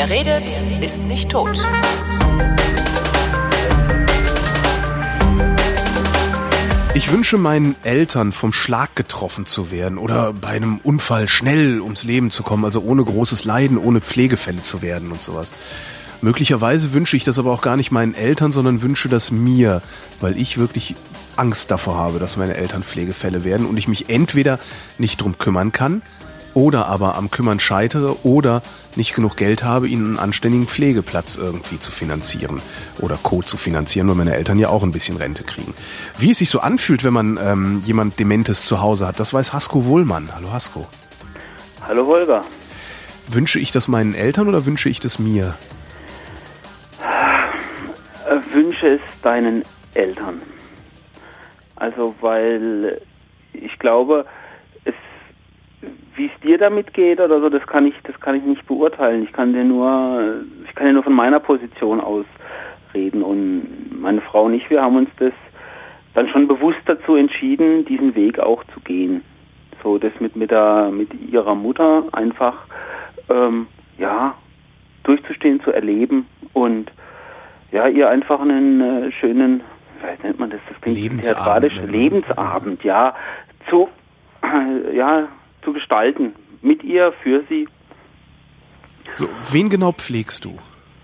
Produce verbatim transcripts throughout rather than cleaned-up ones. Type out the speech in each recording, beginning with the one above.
Wer redet, ist nicht tot. Ich wünsche meinen Eltern, vom Schlag getroffen zu werden oder bei einem Unfall schnell ums Leben zu kommen, also ohne großes Leiden, ohne Pflegefälle zu werden und sowas. Möglicherweise wünsche ich das aber auch gar nicht meinen Eltern, sondern wünsche das mir, weil ich wirklich Angst davor habe, dass meine Eltern Pflegefälle werden und ich mich entweder nicht drum kümmern kann oder aber am Kümmern scheitere oder nicht genug Geld habe, ihnen einen anständigen Pflegeplatz irgendwie zu finanzieren oder Co. zu finanzieren, weil meine Eltern ja auch ein bisschen Rente kriegen. Wie es sich so anfühlt, wenn man ähm, jemand Dementes zu Hause hat, das weiß Hasko Wohlmann. Hallo Hasko. Hallo Holger. Wünsche ich das meinen Eltern oder wünsche ich das mir? Äh, wünsche es deinen Eltern. Also weil ich glaube, es wie es dir damit geht oder so, das kann ich, das kann ich nicht beurteilen. Ich kann dir nur, ich kann dir nur von meiner Position aus reden. Und meine Frau und ich, wir haben uns das dann schon bewusst dazu entschieden, diesen Weg auch zu gehen. So das mit mit der mit ihrer Mutter einfach ähm, ja durchzustehen, zu erleben und ja ihr einfach einen äh, schönen, wie nennt man das? Das klingt theatralisch, Lebensabend, ja, zu äh, ja zu gestalten. Mit ihr, für sie. So, wen genau pflegst du?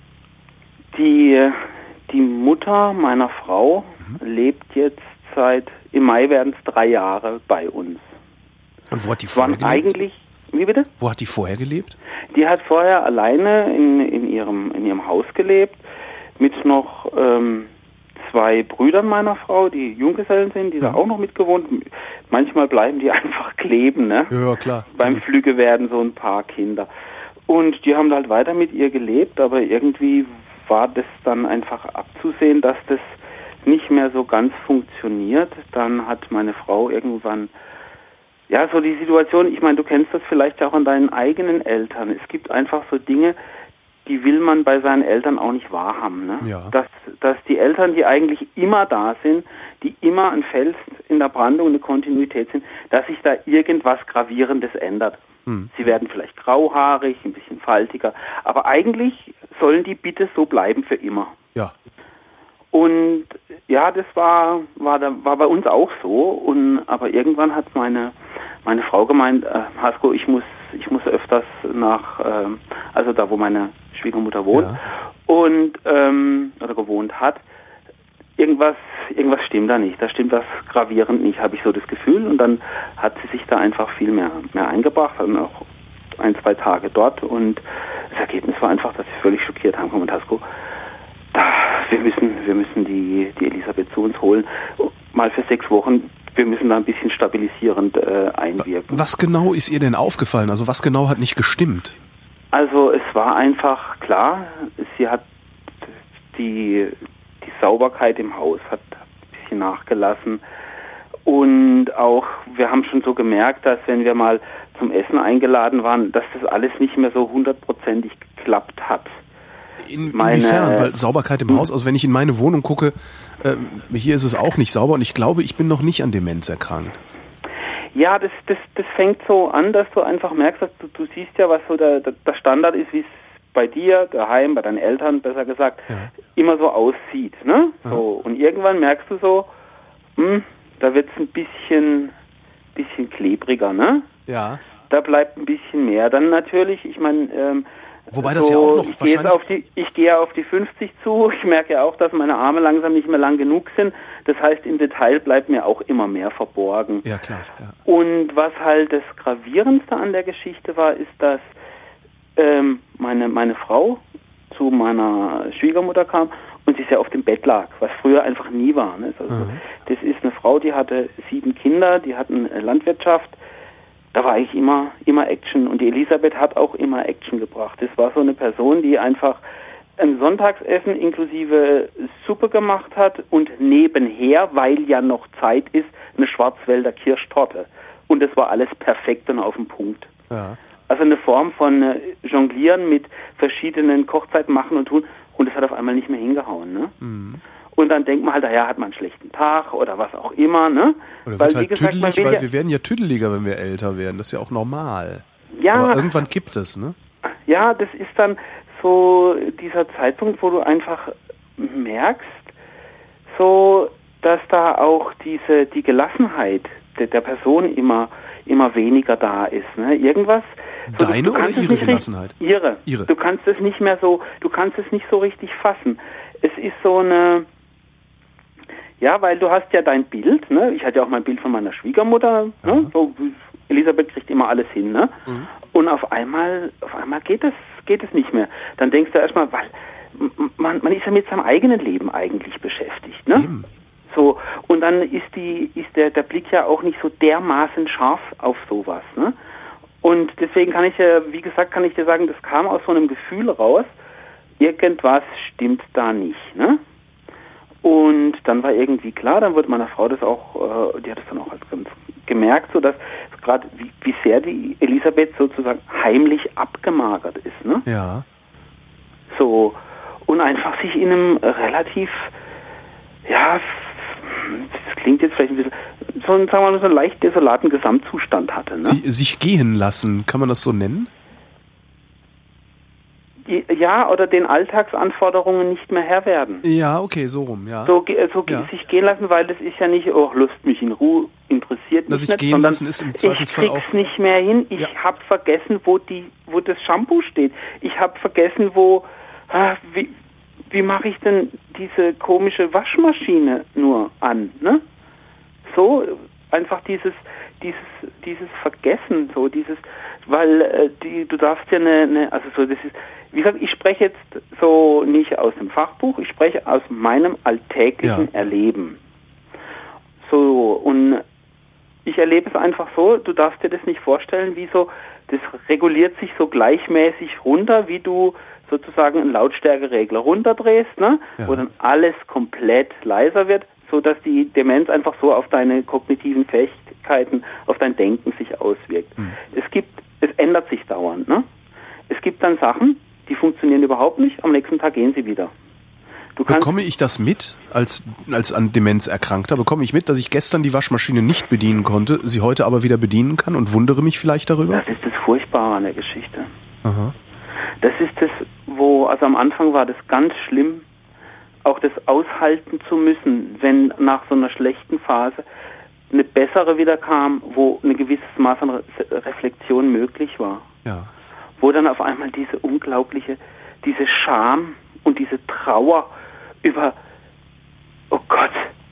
Die, die Mutter meiner Frau mhm. lebt jetzt seit, im Mai werden es drei Jahre bei uns. Und wo hat die vorher gelebt? Eigentlich, wie bitte? Wo hat die vorher gelebt? Die hat vorher alleine in, in, ihrem, in ihrem Haus gelebt, mit noch ähm, zwei Brüdern meiner Frau, die Junggesellen sind, die ja. da auch noch mitgewohnt. Manchmal bleiben die einfach kleben, ne? Ja, klar. Beim Flüge werden so ein paar Kinder. Und die haben halt weiter mit ihr gelebt, aber irgendwie war das dann einfach abzusehen, dass das nicht mehr so ganz funktioniert. Dann hat meine Frau irgendwann, ja, so die Situation, ich meine, du kennst das vielleicht auch an deinen eigenen Eltern. Es gibt einfach so Dinge, die will man bei seinen Eltern auch nicht wahrhaben. Ne? Ja. Dass, dass die Eltern, die eigentlich immer da sind, die immer ein Fels in der Brandung, eine Kontinuität sind, dass sich da irgendwas Gravierendes ändert. Hm. Sie werden vielleicht grauhaarig, ein bisschen faltiger, aber eigentlich sollen die bitte so bleiben für immer. Ja. Und ja, das war war, da, war bei uns auch so. Und aber irgendwann hat meine meine Frau gemeint, äh, Hasko, ich muss ich muss öfters nach, äh, also da, wo meine Schwiegermutter wohnt ja. und ähm, oder gewohnt hat. Irgendwas irgendwas stimmt da nicht. Da stimmt was gravierend nicht, habe ich so das Gefühl. Und dann hat sie sich da einfach viel mehr mehr eingebracht, dann auch ein zwei Tage dort. Und das Ergebnis war einfach, dass sie völlig schockiert haben. Und Hasko, wir müssen, wir müssen die, die Elisabeth zu uns holen, mal für sechs Wochen. Wir müssen da ein bisschen stabilisierend äh, einwirken. Was genau ist ihr denn aufgefallen? Also was genau hat nicht gestimmt? Also es war einfach klar, sie hat die, die Sauberkeit im Haus hat ein bisschen nachgelassen. Und auch, wir haben schon so gemerkt, dass wenn wir mal zum Essen eingeladen waren, dass das alles nicht mehr so hundertprozentig geklappt hat. In, inwiefern? Meine, Weil Sauberkeit im hm. Haus, also wenn ich in meine Wohnung gucke, äh, hier ist es auch nicht sauber und ich glaube, ich bin noch nicht an Demenz erkrankt. Ja, das, das, das fängt so an, dass du einfach merkst, dass du, du siehst ja, was so der, der Standard ist, wie es bei dir, daheim, bei deinen Eltern, besser gesagt, ja. immer so aussieht. Ne? Ja. So, und irgendwann merkst du so, hm, da wird es ein bisschen, bisschen klebriger, ne? Ja. Da bleibt ein bisschen mehr. Dann natürlich, ich meine, ähm, Wobei das so, ja auch noch ich gehe auf die, ich gehe auf die fünfzig zu. Ich merke ja auch, dass meine Arme langsam nicht mehr lang genug sind. Das heißt, im Detail bleibt mir auch immer mehr verborgen. Ja, klar. Ja. Und was halt das Gravierendste an der Geschichte war, ist, dass ähm, meine meine Frau zu meiner Schwiegermutter kam und sie sehr auf dem Bett lag, was früher einfach nie war. Ne? Also, mhm. Das ist eine Frau, die hatte sieben Kinder, die hatten Landwirtschaft. Da war eigentlich immer, immer Action. Und die Elisabeth hat auch immer Action gebracht. Das war so eine Person, die einfach ein Sonntagsessen inklusive Suppe gemacht hat und nebenher, weil ja noch Zeit ist, eine Schwarzwälder Kirschtorte. Und das war alles perfekt und auf den Punkt. Ja. Also eine Form von äh, Jonglieren mit verschiedenen Kochzeiten machen und tun. Und das hat auf einmal nicht mehr hingehauen. Ne? Mhm. Und dann denkt man halt, naja, hat man einen schlechten Tag oder was auch immer, ne? Oder weil, wird halt wie gesagt, tüdelig, weil ja, wir werden ja tüdeliger, wenn wir älter werden. Das ist ja auch normal. Ja. Aber irgendwann kippt es, ne? Ja, das ist dann so dieser Zeitpunkt, wo du einfach merkst, so, dass da auch diese, die Gelassenheit der, der Person immer, immer weniger da ist, ne? Irgendwas. So, Deine du, du oder ihre nicht Gelassenheit? Richtig, ihre. Ihre. Du kannst es nicht mehr so, du kannst es nicht so richtig fassen. Es ist so eine, ja, weil du hast ja dein Bild, ne? Ich hatte ja auch mein Bild von meiner Schwiegermutter, ja. ne? So, Elisabeth kriegt immer alles hin, ne? Mhm. Und auf einmal, auf einmal geht es, geht es nicht mehr. Dann denkst du erstmal, weil man, man ist ja mit seinem eigenen Leben eigentlich beschäftigt, ne? Eben. So, und dann ist die, ist der, der Blick ja auch nicht so dermaßen scharf auf sowas, ne? Und deswegen kann ich ja, wie gesagt, kann ich dir sagen, das kam aus so einem Gefühl raus, irgendwas stimmt da nicht, ne? Und dann war irgendwie klar, dann wurde meiner Frau das auch, äh, die hat es dann auch als ganz gemerkt, so dass gerade wie, wie sehr die Elisabeth sozusagen heimlich abgemagert ist, ne? Ja. So, und einfach sich in einem relativ, ja, das klingt jetzt vielleicht ein bisschen, so einen, sagen wir mal, so einen leicht desolaten Gesamtzustand hatte, ne? Sie, sich gehen lassen, kann man das so nennen? Ja, oder den Alltagsanforderungen nicht mehr Herr werden. Ja, okay, so rum, ja. So, so ja. sich gehen lassen, weil das ist ja nicht, oh, Lust mich in Ruhe, interessiert mich sich nicht, gehen sondern lassen ist im Zweifelsfall ich krieg's auch nicht mehr hin, ich ja. habe vergessen, wo die, wo das Shampoo steht. Ich habe vergessen, wo, ah, wie, wie mache ich denn diese komische Waschmaschine nur an, ne? So, einfach dieses, dieses, dieses Vergessen, so dieses, weil äh, die, du darfst ja eine, eine, also so, das ist, wie gesagt, ich spreche jetzt so nicht aus dem Fachbuch, ich spreche aus meinem alltäglichen ja. Erleben. So, und ich erlebe es einfach so, du darfst dir das nicht vorstellen, wie so, das reguliert sich so gleichmäßig runter, wie du sozusagen einen Lautstärkeregler runterdrehst, ne? Ja. Wo dann alles komplett leiser wird, so dass die Demenz einfach so auf deine kognitiven Fähigkeiten, auf dein Denken sich auswirkt. Hm. Es gibt, es ändert sich dauernd, ne? Es gibt dann Sachen, die funktionieren überhaupt nicht, am nächsten Tag gehen sie wieder. Du kannst Bekomme ich das mit, als, als an Demenz Erkrankter? Bekomme ich mit, dass ich gestern die Waschmaschine nicht bedienen konnte, sie heute aber wieder bedienen kann und wundere mich vielleicht darüber? Das ist das Furchtbare an der Geschichte. Aha. Das ist das, wo, also am Anfang war das ganz schlimm, auch das aushalten zu müssen, wenn nach so einer schlechten Phase eine bessere wieder kam, wo ein gewisses Maß an Re- Reflexion möglich war. Ja. Wo dann auf einmal diese unglaubliche, diese Scham und diese Trauer über, oh Gott,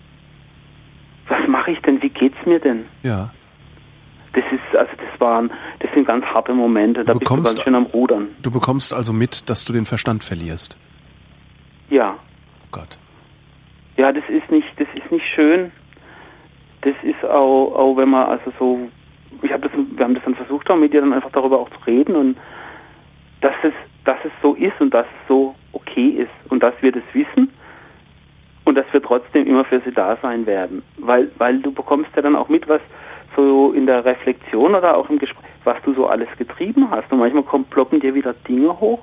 was mache ich denn, wie geht's mir denn? Ja. Das ist, also das waren, das sind ganz harte Momente, da Du bist du bekommst- ganz schön am Rudern. Du bekommst also mit, dass du den Verstand verlierst. Ja. Oh Gott. Ja, das ist nicht, das ist nicht schön. Das ist auch, auch wenn man also so, ich habe das, wir haben das dann versucht, auch mit dir dann einfach darüber auch zu reden und dass es, dass es so ist und dass es so okay ist und dass wir das wissen und dass wir trotzdem immer für sie da sein werden, weil, weil du bekommst ja dann auch mit, was so in der Reflexion oder auch im Gespräch, was du so alles getrieben hast und manchmal kommen, ploppen dir wieder Dinge hoch,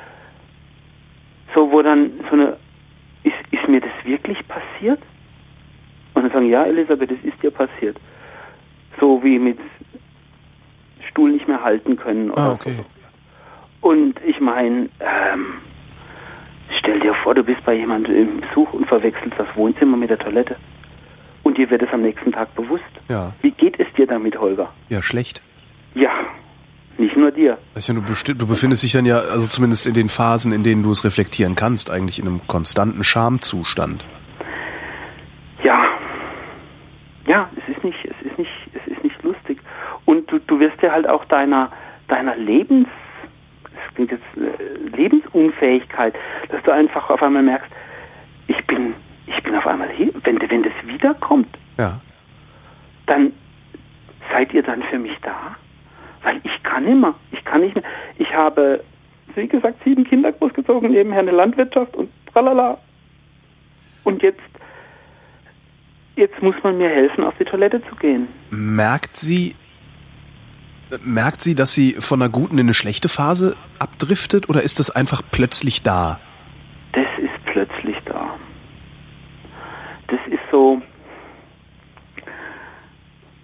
so wo dann so eine, ist, ist mir das wirklich passiert? Und dann sagen, ja, Elisabeth, das ist dir passiert. So wie mit Stuhl nicht mehr halten können oder Ah, okay. so. Und ich meine, ähm, stell dir vor, du bist bei jemandem im Besuch und verwechselst das Wohnzimmer mit der Toilette. Und dir wird es am nächsten Tag bewusst. Ja. Wie geht es dir damit, Holger? Ja, schlecht. Ja, nicht nur dir. Das ist ja, du, besti- du befindest dich dann ja, also zumindest in den Phasen, in denen du es reflektieren kannst, eigentlich in einem konstanten Schamzustand. Ja. Ja, es ist nicht, es ist nicht, es ist nicht lustig. Und du, du wirst ja halt auch deiner, deiner Lebens, das klingt jetzt, äh, Lebensunfähigkeit, dass du einfach auf einmal merkst, ich bin, ich bin auf einmal hier. Wenn, wenn das wiederkommt, Ja. dann seid ihr dann für mich da? Weil ich kann immer, ich kann nicht mehr. Ich habe, wie gesagt, sieben Kinder großgezogen, nebenher eine Landwirtschaft und tralala. Und jetzt, jetzt muss man mir helfen, auf die Toilette zu gehen. Merkt sie, merkt sie, dass sie von einer guten in eine schlechte Phase abdriftet oder ist das einfach plötzlich da? Das ist plötzlich da. Das ist so,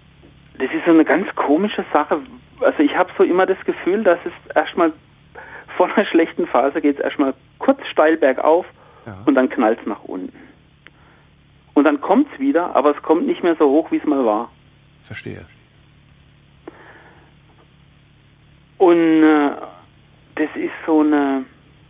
das ist so eine ganz komische Sache. Also ich habe so immer das Gefühl, dass es erstmal vor einer schlechten Phase geht es erstmal kurz steil bergauf ja. und dann knallt es nach unten. Und dann kommt es wieder, aber es kommt nicht mehr so hoch, wie es mal war. Verstehe. Und äh, das ist so eine,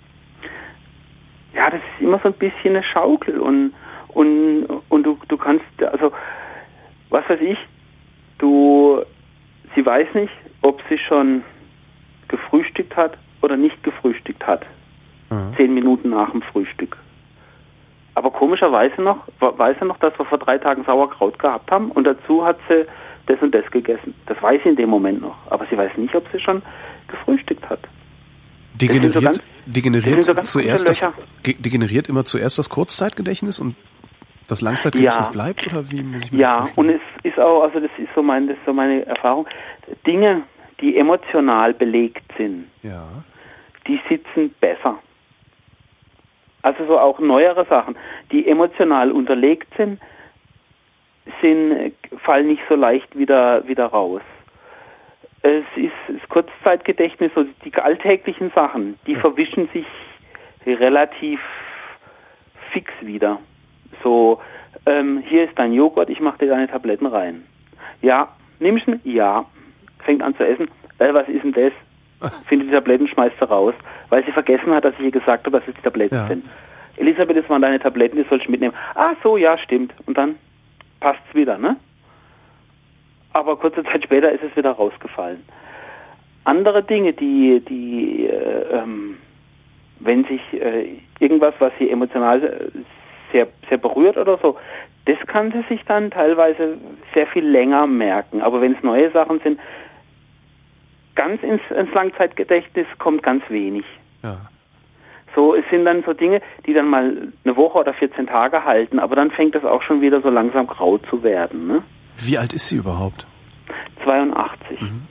ja, das ist immer so ein bisschen eine Schaukel und und und du du kannst, also was weiß ich, du, sie weiß nicht, ob sie schon gefrühstückt hat oder nicht gefrühstückt hat. Mhm. Zehn Minuten nach dem Frühstück. Aber komischerweise noch, weiß sie noch, dass wir vor drei Tagen Sauerkraut gehabt haben und dazu hat sie das und das gegessen. Das weiß sie in dem Moment noch, aber sie weiß nicht, ob sie schon gefrühstückt hat. Degeneriert, so ganz, degeneriert, so zuerst das, degeneriert immer zuerst das Kurzzeitgedächtnis und das Langzeitgedächtnis ja. bleibt, oder wie muss ich mir ja, das vorstellen? Ja, und es ist auch, also das ist so mein, das ist so meine Erfahrung. Dinge, die emotional belegt sind, ja. die sitzen besser. Also so auch neuere Sachen, die emotional unterlegt sind, sind fallen nicht so leicht wieder wieder raus. Es ist das Kurzzeitgedächtnis, so die alltäglichen Sachen, die ja. verwischen sich relativ fix wieder. So, ähm, hier ist dein Joghurt, ich mache dir deine Tabletten rein. Ja, nimmst du? Ja. Fängt an zu essen. Äh, was ist denn das? Findet die Tabletten, schmeißt sie raus. Weil sie vergessen hat, dass ich ihr gesagt habe, dass es die Tabletten ja. sind. Elisabeth, das waren deine Tabletten, die soll ich mitnehmen. Ach so, ja, stimmt. Und dann passt's wieder, ne? Aber kurze Zeit später ist es wieder rausgefallen. Andere Dinge, die, die, äh, ähm, wenn sich äh, irgendwas, was sie emotional sehr, sehr berührt oder so, das kann sie sich dann teilweise sehr viel länger merken. Aber wenn es neue Sachen sind, ganz ins, ins Langzeitgedächtnis kommt ganz wenig. Ja. So, es sind dann so Dinge, die dann mal eine Woche oder vierzehn Tage halten, aber dann fängt das auch schon wieder so langsam grau zu werden. Ne? Wie alt ist sie überhaupt? zweiundachtzig. Mhm.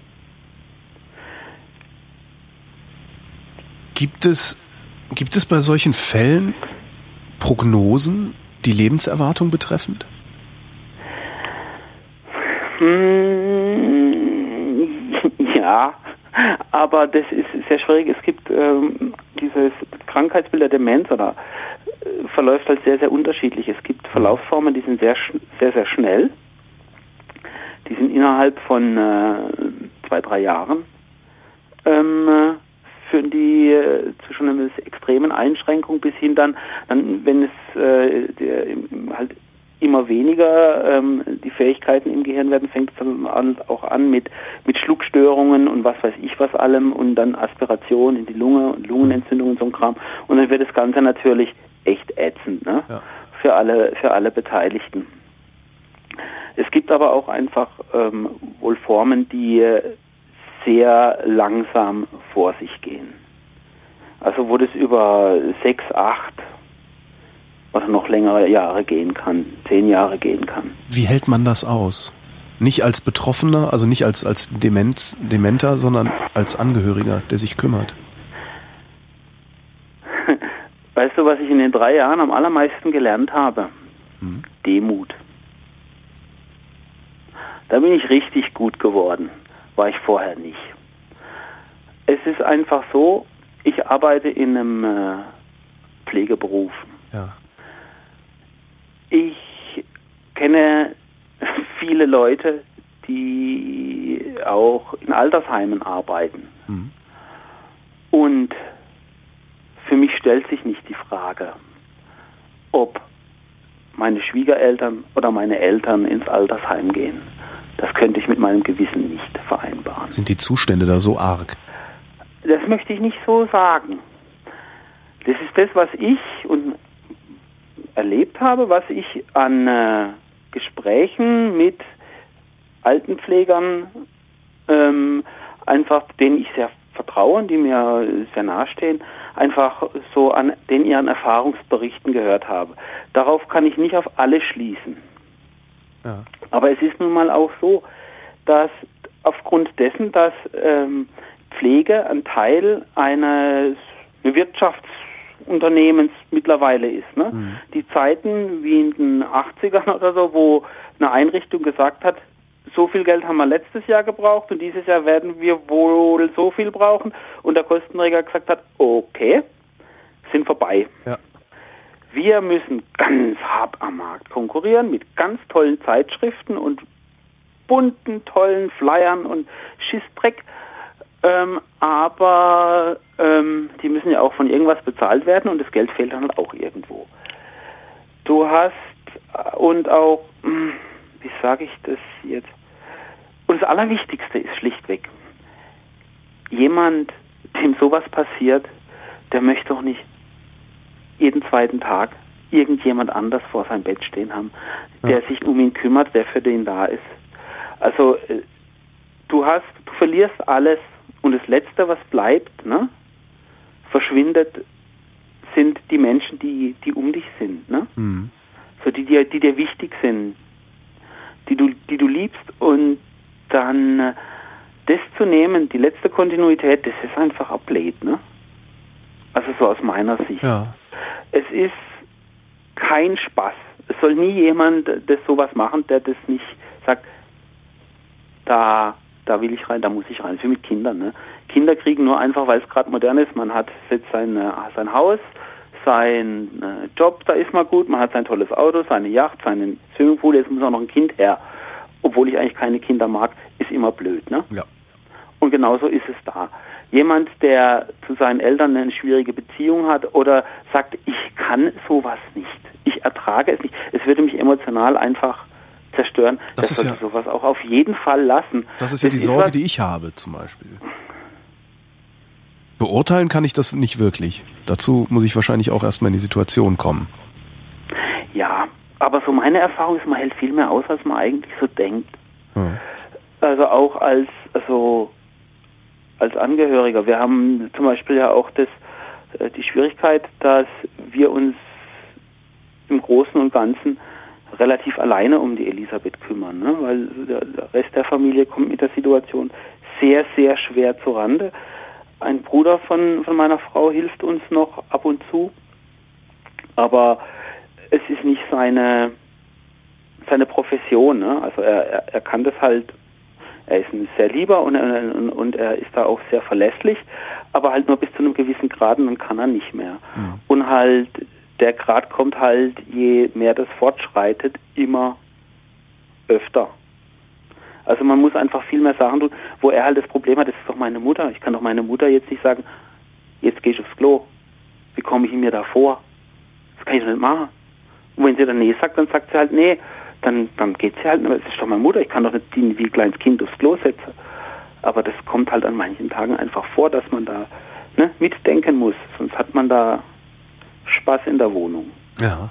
Gibt es, gibt es bei solchen Fällen Prognosen, die Lebenserwartung betreffend? Ja, aber das ist sehr schwierig. Es gibt ähm, dieses Krankheitsbild der Demenz oder äh, verläuft halt sehr, sehr unterschiedlich. Es gibt Verlaufsformen, die sind sehr, sehr, sehr schnell. Die sind innerhalb von äh, zwei, drei Jahren ähm, führen die äh, zu schon einer extremen Einschränkung bis hin dann, dann wenn es äh, der, halt immer weniger ähm, die Fähigkeiten im Gehirn werden, fängt es dann an, auch an mit, mit Schluckstörungen und was weiß ich was allem und dann Aspiration in die Lunge und Lungenentzündung und so ein Kram. Und dann wird das Ganze natürlich echt ätzend, ne? Ja. Für alle, für alle Beteiligten. Es gibt aber auch einfach ähm, wohl Formen, die sehr langsam vor sich gehen. Also wo das über sechs, acht oder noch längere Jahre gehen kann, zehn Jahre gehen kann. Wie hält man das aus? Nicht als Betroffener, also nicht als, als Demenz, Dementer, sondern als Angehöriger, der sich kümmert. Weißt du, was ich in den drei Jahren am allermeisten gelernt habe? Hm. Demut. Da bin ich richtig gut geworden. War ich vorher nicht. Es ist einfach so, ich arbeite in einem äh, Pflegeberuf. Ja. Ich kenne viele Leute, die auch in Altersheimen arbeiten. Mhm. Und für mich stellt sich nicht die Frage, ob meine Schwiegereltern oder meine Eltern ins Altersheim gehen. Das könnte ich mit meinem Gewissen nicht vereinbaren. Sind die Zustände da so arg? Das möchte ich nicht so sagen. Das ist das, was ich und erlebt habe, was ich an äh, Gesprächen mit Altenpflegern ähm, einfach, denen ich sehr vertraue, die mir sehr nahestehen, einfach so an den ihren Erfahrungsberichten gehört habe. Darauf kann ich nicht auf alle schließen. Ja. Aber es ist nun mal auch so, dass aufgrund dessen, dass ähm, Pflege ein Teil eines Wirtschaftsunternehmens mittlerweile ist. Ne? Mhm. Die Zeiten wie in den achtzigern oder so, wo eine Einrichtung gesagt hat, so viel Geld haben wir letztes Jahr gebraucht und dieses Jahr werden wir wohl so viel brauchen. Und der Kostenträger gesagt hat, okay, sind vorbei. Ja. Wir müssen ganz hart am Markt konkurrieren mit ganz tollen Zeitschriften und bunten, tollen Flyern und Schissdreck. Ähm, aber ähm, die müssen ja auch von irgendwas bezahlt werden und das Geld fehlt dann halt auch irgendwo. Du hast und auch, wie sage ich das jetzt? Und das Allerwichtigste ist schlichtweg, jemand, dem sowas passiert, der möchte doch nicht jeden zweiten Tag irgendjemand anders vor seinem Bett stehen haben, der ja. sich um ihn kümmert, der für den da ist. Also du hast, du verlierst alles und das Letzte, was bleibt, ne, verschwindet, sind die Menschen, die, die um dich sind, ne? Mhm. So die dir, die dir wichtig sind, die du, die du liebst und dann äh, das zu nehmen, die letzte Kontinuität, das ist einfach ablehnt, ne? Also so aus meiner Sicht. Ja. Es ist kein Spaß. Es soll nie jemand das sowas machen, der das nicht sagt, da, da will ich rein, da muss ich rein. Das ist wie mit Kindern, ne? Kinder kriegen nur einfach, weil es gerade modern ist, man hat jetzt sein, sein Haus, sein äh, Job, da ist man gut, man hat sein tolles Auto, seine Yacht, seinen Swimmingpool, jetzt muss auch noch ein Kind her. Obwohl ich eigentlich keine Kinder mag, ist immer blöd, ne? Ja. Und genauso ist es da. Jemand, der zu seinen Eltern eine schwierige Beziehung hat oder sagt, ich kann sowas nicht, ich ertrage es nicht, es würde mich emotional einfach zerstören, das das sollte ja, sowas auch auf jeden Fall lassen. Das ist ja das die Sorge, die ich habe zum Beispiel. Beurteilen kann ich das nicht wirklich. Dazu muss ich wahrscheinlich auch erstmal in die Situation kommen. Ja, aber so meine Erfahrung ist, man hält viel mehr aus, als man eigentlich so denkt. Hm. Also auch als, also als Angehöriger. Wir haben zum Beispiel ja auch das, die Schwierigkeit, dass wir uns im Großen und Ganzen relativ alleine um die Elisabeth kümmern, ne? Weil der Rest der Familie kommt mit der Situation sehr, sehr schwer zurande. Ein Bruder von, von meiner Frau hilft uns noch ab und zu, aber es ist nicht seine, seine Profession, ne? Also er, er, er kann das halt, er ist ein sehr lieber und er, und er ist da auch sehr verlässlich, aber halt nur bis zu einem gewissen Grad und dann kann er nicht mehr. Mhm. Und halt der Grad kommt halt, je mehr das fortschreitet, immer öfter. Also man muss einfach viel mehr Sachen tun, wo er halt das Problem hat, das ist doch meine Mutter. Ich kann doch meine Mutter jetzt nicht sagen, jetzt gehe ich aufs Klo. Wie komme ich mir da vor? Das kann ich doch nicht machen. Und wenn sie dann nee sagt, dann sagt sie halt nee. Dann, dann geht sie halt, das ist doch meine Mutter, ich kann doch nicht die wie ein kleines Kind aufs Klo setzen. Aber das kommt halt an manchen Tagen einfach vor, dass man da ne, mitdenken muss. Sonst hat man da Spaß in der Wohnung. Ja.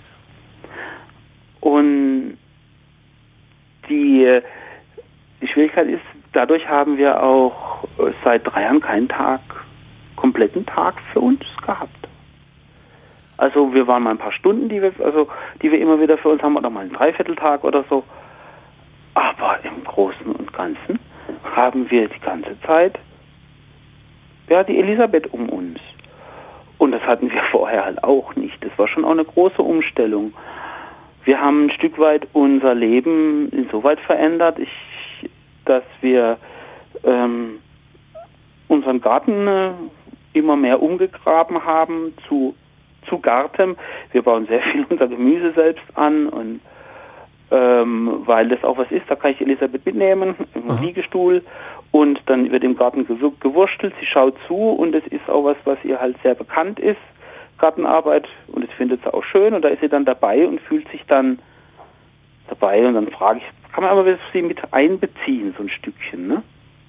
Und die, die Schwierigkeit ist, dadurch haben wir auch seit drei Jahren keinen Tag, kompletten Tag für uns gehabt. Also wir waren mal ein paar Stunden, die wir, also die wir immer wieder für uns haben, oder mal einen Dreivierteltag oder so. Aber im Großen und Ganzen haben wir die ganze Zeit ja die Elisabeth um uns. Und das hatten wir vorher halt auch nicht. Das war schon auch eine große Umstellung. Wir haben ein Stück weit unser Leben insoweit verändert, ich, dass wir ähm, unseren Garten äh, immer mehr umgegraben haben zu zu Garten. Wir bauen sehr viel unser Gemüse selbst an und ähm, weil das auch was ist, da kann ich Elisabeth mitnehmen, im Aha. Liegestuhl und dann wird im Garten gew- gewurstelt, sie schaut zu und es ist auch was, was ihr halt sehr bekannt ist, Gartenarbeit und das findet sie auch schön und da ist sie dann dabei und fühlt sich dann dabei und dann frage ich, kann man aber sie mit einbeziehen, so ein Stückchen, ne?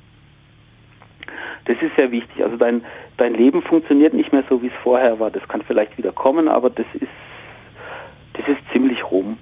Das ist sehr wichtig. Also dein, dein Leben funktioniert nicht mehr so, wie es vorher war. Das kann vielleicht wieder kommen, aber das ist, das ist ziemlich rum.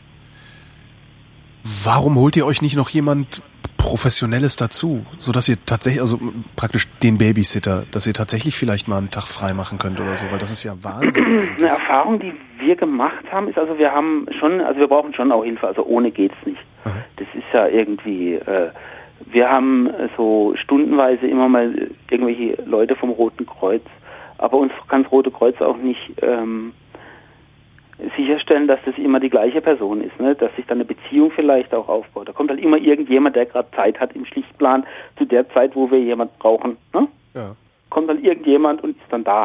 Warum holt ihr euch nicht noch jemand Professionelles dazu, sodass ihr tatsächlich, also praktisch den Babysitter, dass ihr tatsächlich vielleicht mal einen Tag frei machen könnt oder so, weil das ist ja Wahnsinn. Eine Erfahrung, die wir gemacht haben, ist also, wir haben schon, also wir brauchen schon auch Hilfe, also ohne geht's nicht. Aha. Das ist ja irgendwie, äh, wir haben so stundenweise immer mal irgendwelche Leute vom Roten Kreuz, aber uns kann das Rote Kreuz auch nicht ähm, sicherstellen, dass das immer die gleiche Person ist, ne? Dass sich dann eine Beziehung vielleicht vielleicht auch aufbaut. Da kommt halt immer irgendjemand, der gerade Zeit hat im Schichtplan, zu der Zeit, wo wir jemand brauchen. Ne? Ja. Kommt dann irgendjemand und ist dann da.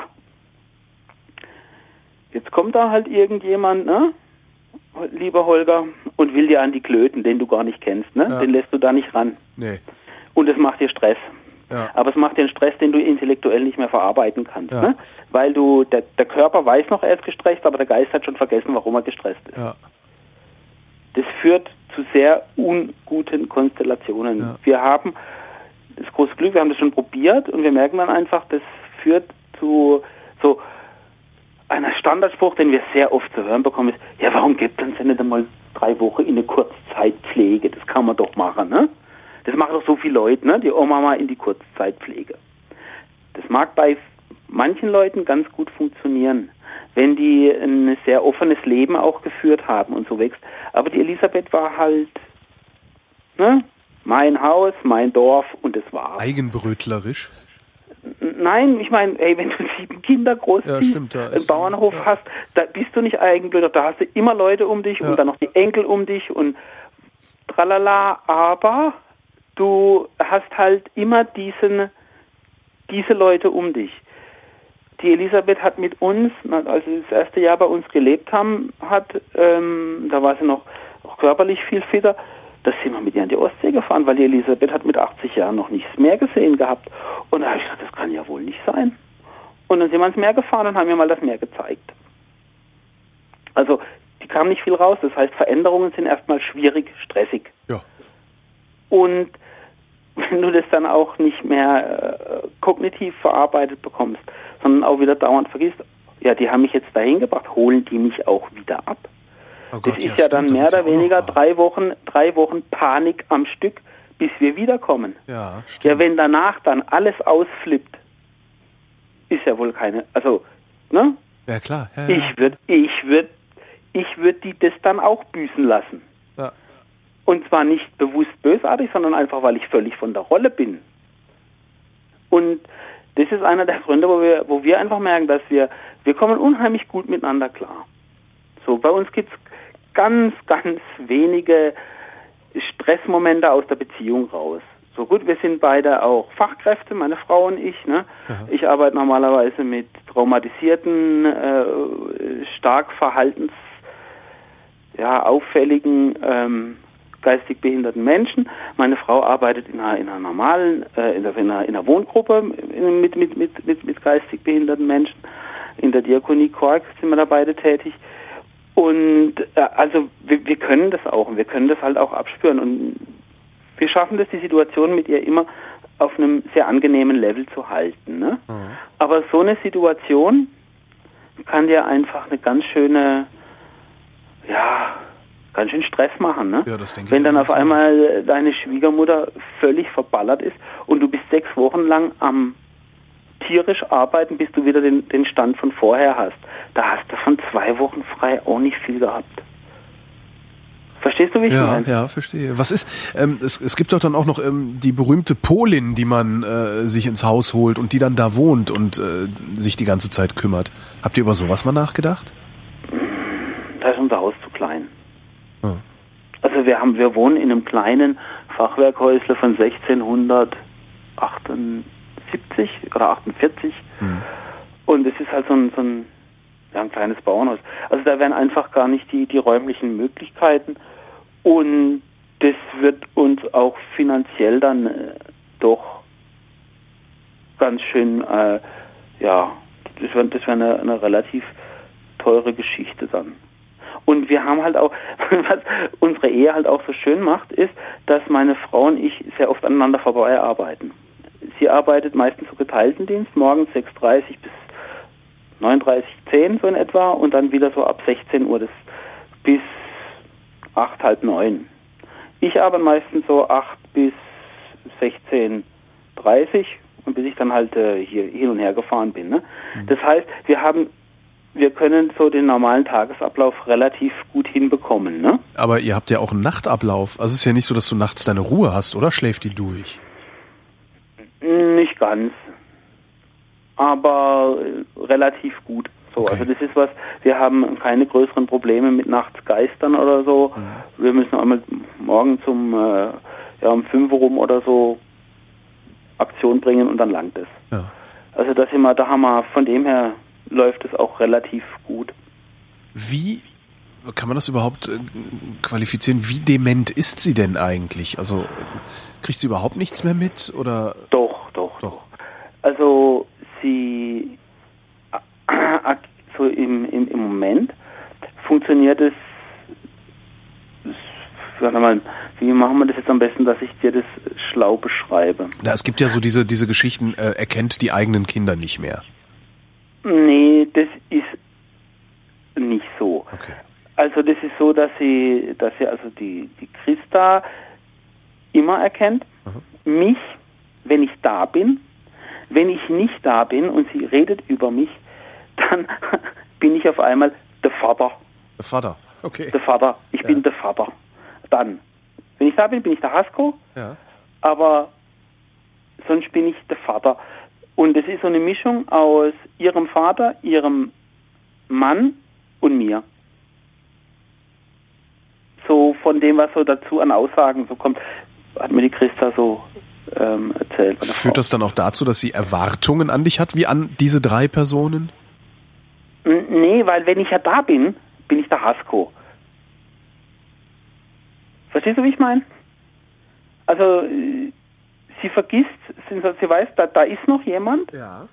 Jetzt kommt da halt irgendjemand, ne, lieber Holger, und will dir an die Klöten, den du gar nicht kennst, ne? Ja. Den lässt du da nicht ran. Nee. Und es macht dir Stress. Ja. Aber es macht dir einen Stress, den du intellektuell nicht mehr verarbeiten kannst. Ja. Ne? Weil du, der, der Körper weiß noch, er ist gestresst, aber der Geist hat schon vergessen, warum er gestresst ist. Ja. Das führt zu sehr unguten Konstellationen. Ja. Wir haben das große Glück, wir haben das schon probiert und wir merken dann einfach, das führt zu so einer Standardspruch, den wir sehr oft zu hören bekommen, ist, ja, warum gibt es denn nicht einmal drei Wochen in eine Kurzzeitpflege? Das kann man doch machen, ne? Das machen doch so viele Leute, ne? Die Oma mal in die Kurzzeitpflege. Das mag bei manchen Leuten ganz gut funktionieren, wenn die ein sehr offenes Leben auch geführt haben und so wächst. Aber die Elisabeth war halt, ne? Mein Haus, mein Dorf und das war's. Eigenbrötlerisch. Nein, ich meine, ey, wenn du sieben Kinder großziehst, Ja, stimmt, da einen ist- Bauernhof ja. hast, da bist du nicht Eigenbrötler, da hast du immer Leute um dich Ja. und dann noch die Enkel um dich und tralala, aber du hast halt immer diesen, diese Leute um dich. Die Elisabeth hat mit uns, als sie das erste Jahr bei uns gelebt haben, hat, ähm, da war sie noch auch körperlich viel fitter, da sind wir mit ihr an die Ostsee gefahren, weil die Elisabeth hat mit achtzig Jahren noch nichts mehr gesehen gehabt. Und da habe ich gesagt, das kann ja wohl nicht sein. Und dann sind wir ans Meer gefahren und haben ihr mal das Meer gezeigt. Also, die kam nicht viel raus. Das heißt, Veränderungen sind erstmal schwierig, stressig. Ja. Und wenn du das dann auch nicht mehr äh, kognitiv verarbeitet bekommst, sondern auch wieder dauernd vergisst, ja, die haben mich jetzt dahin gebracht, holen die mich auch wieder ab? Oh Gott, Das ist ja, dann stimmt, das mehr ist ja oder auch noch weniger wahr. drei Wochen, drei Wochen Panik am Stück, bis wir wiederkommen. Ja, stimmt. Ja, wenn danach dann alles ausflippt, ist ja wohl keine, also, ne? Ja, klar. Ja, ja. Ich würde, ich würde, ich würde die das dann auch büßen lassen. Ja. Und zwar nicht bewusst bösartig, sondern einfach, weil ich völlig von der Rolle bin. Und das ist einer der Gründe, wo wir, wo wir einfach merken, dass wir, wir kommen unheimlich gut miteinander klar. So, bei uns gibt's ganz, ganz wenige Stressmomente aus der Beziehung raus. So gut, wir sind beide auch Fachkräfte, meine Frau und ich. Ne? Aha. Ich arbeite normalerweise mit traumatisierten, äh, stark verhaltens, ja, auffälligen, ähm, geistig behinderten Menschen. Meine Frau arbeitet in einer, in einer normalen, äh, in, der, in, einer, in einer Wohngruppe mit, mit, mit, mit, mit geistig behinderten Menschen. In der Diakonie Kork sind wir da beide tätig. Und äh, also wir, wir können das auch und wir können das halt auch abspüren und wir schaffen das, die Situation mit ihr immer auf einem sehr angenehmen Level zu halten. Ne? Mhm. Aber so eine Situation kann dir einfach eine ganz schöne, ja, ganz schön Stress machen. Ne? Ja, das denke ich Wenn dann auch auf so. einmal deine Schwiegermutter völlig verballert ist und du bist sechs Wochen lang am tierisch arbeiten, bis du wieder den, den Stand von vorher hast. Da hast du von zwei Wochen frei auch nicht viel gehabt. Verstehst du, wie ich Ja, meine? ja, verstehe. Was ist, ähm, es, es gibt doch dann auch noch ähm, die berühmte Polin, die man äh, sich ins Haus holt und die dann da wohnt und äh, sich die ganze Zeit kümmert. Habt ihr über sowas mal nachgedacht? Da ist unser Haus zu klein. Ja. Also wir haben, wir wohnen in einem kleinen Fachwerkhäusle von sechzehnhundertachtundsiebzig oder achtundvierzig. Hm. Und es ist halt so ein, so ein, ja, ein kleines Bauernhaus. Also da wären einfach gar nicht die, die räumlichen Möglichkeiten. Und das wird uns auch finanziell dann äh, doch ganz schön, äh, ja, das wäre das wär eine, eine relativ teure Geschichte dann. Und wir haben halt auch, was unsere Ehe halt auch so schön macht, ist, dass meine Frau und ich sehr oft aneinander vorbei arbeiten. Sie arbeitet meistens so geteilten Dienst, morgens sechs Uhr dreißig bis neun Uhr dreißig, zehn so in etwa und dann wieder so ab sechzehn Uhr das bis acht, halb neun. Ich arbeite meistens so acht bis sechzehn Uhr dreißig und bis ich dann halt äh, hier hin und her gefahren bin. Ne? Mhm. Das heißt, wir haben wir können so den normalen Tagesablauf relativ gut hinbekommen, ne? Aber ihr habt ja auch einen Nachtablauf. Also es ist ja nicht so, dass du nachts deine Ruhe hast, oder? Schläft die durch? Nicht ganz. Aber äh, relativ gut. So, Okay. also das ist was, wir haben keine größeren Probleme mit Nachtsgeistern oder so. Mhm. Wir müssen einmal morgen zum, äh, ja, um fünf Uhr rum oder so Aktion bringen und dann langt es. Ja. Also das immer, da haben wir, von dem her läuft es auch relativ gut. Wie kann man das überhaupt äh, qualifizieren? Wie dement ist sie denn eigentlich? Also äh, kriegt sie überhaupt nichts mehr mit oder? Doch, doch, Doch. Also sie, so im, im, im Moment funktioniert es, warte mal, wie machen wir das jetzt am besten, dass ich dir das schlau beschreibe? Na, es gibt ja so diese, diese Geschichten, äh, er kennt die eigenen Kinder nicht mehr. Nee, das ist nicht so. Okay. Also das ist so, dass sie, dass sie also die, die Christa immer erkennt, mhm. mich, wenn ich da bin. Wenn ich nicht da bin und sie redet über mich, dann bin ich auf einmal der Vater. Der Vater, okay. Der Vater, ich ja. bin der Vater. Dann, wenn ich da bin, bin ich der Hasko, ja. aber sonst bin ich der Vater. Und es ist so eine Mischung aus ihrem Vater, ihrem Mann und mir. So von dem, was so dazu an Aussagen so kommt, hat mir die Christa so ähm, erzählt. Führt das dann auch dazu, dass sie Erwartungen an dich hat, wie an diese drei Personen? N- Nee, weil wenn ich ja da bin, bin ich der Hasko. Verstehst du, wie ich meine? Also, äh, sie vergisst, sie, sie weiß, da, da ist noch jemand. Ja.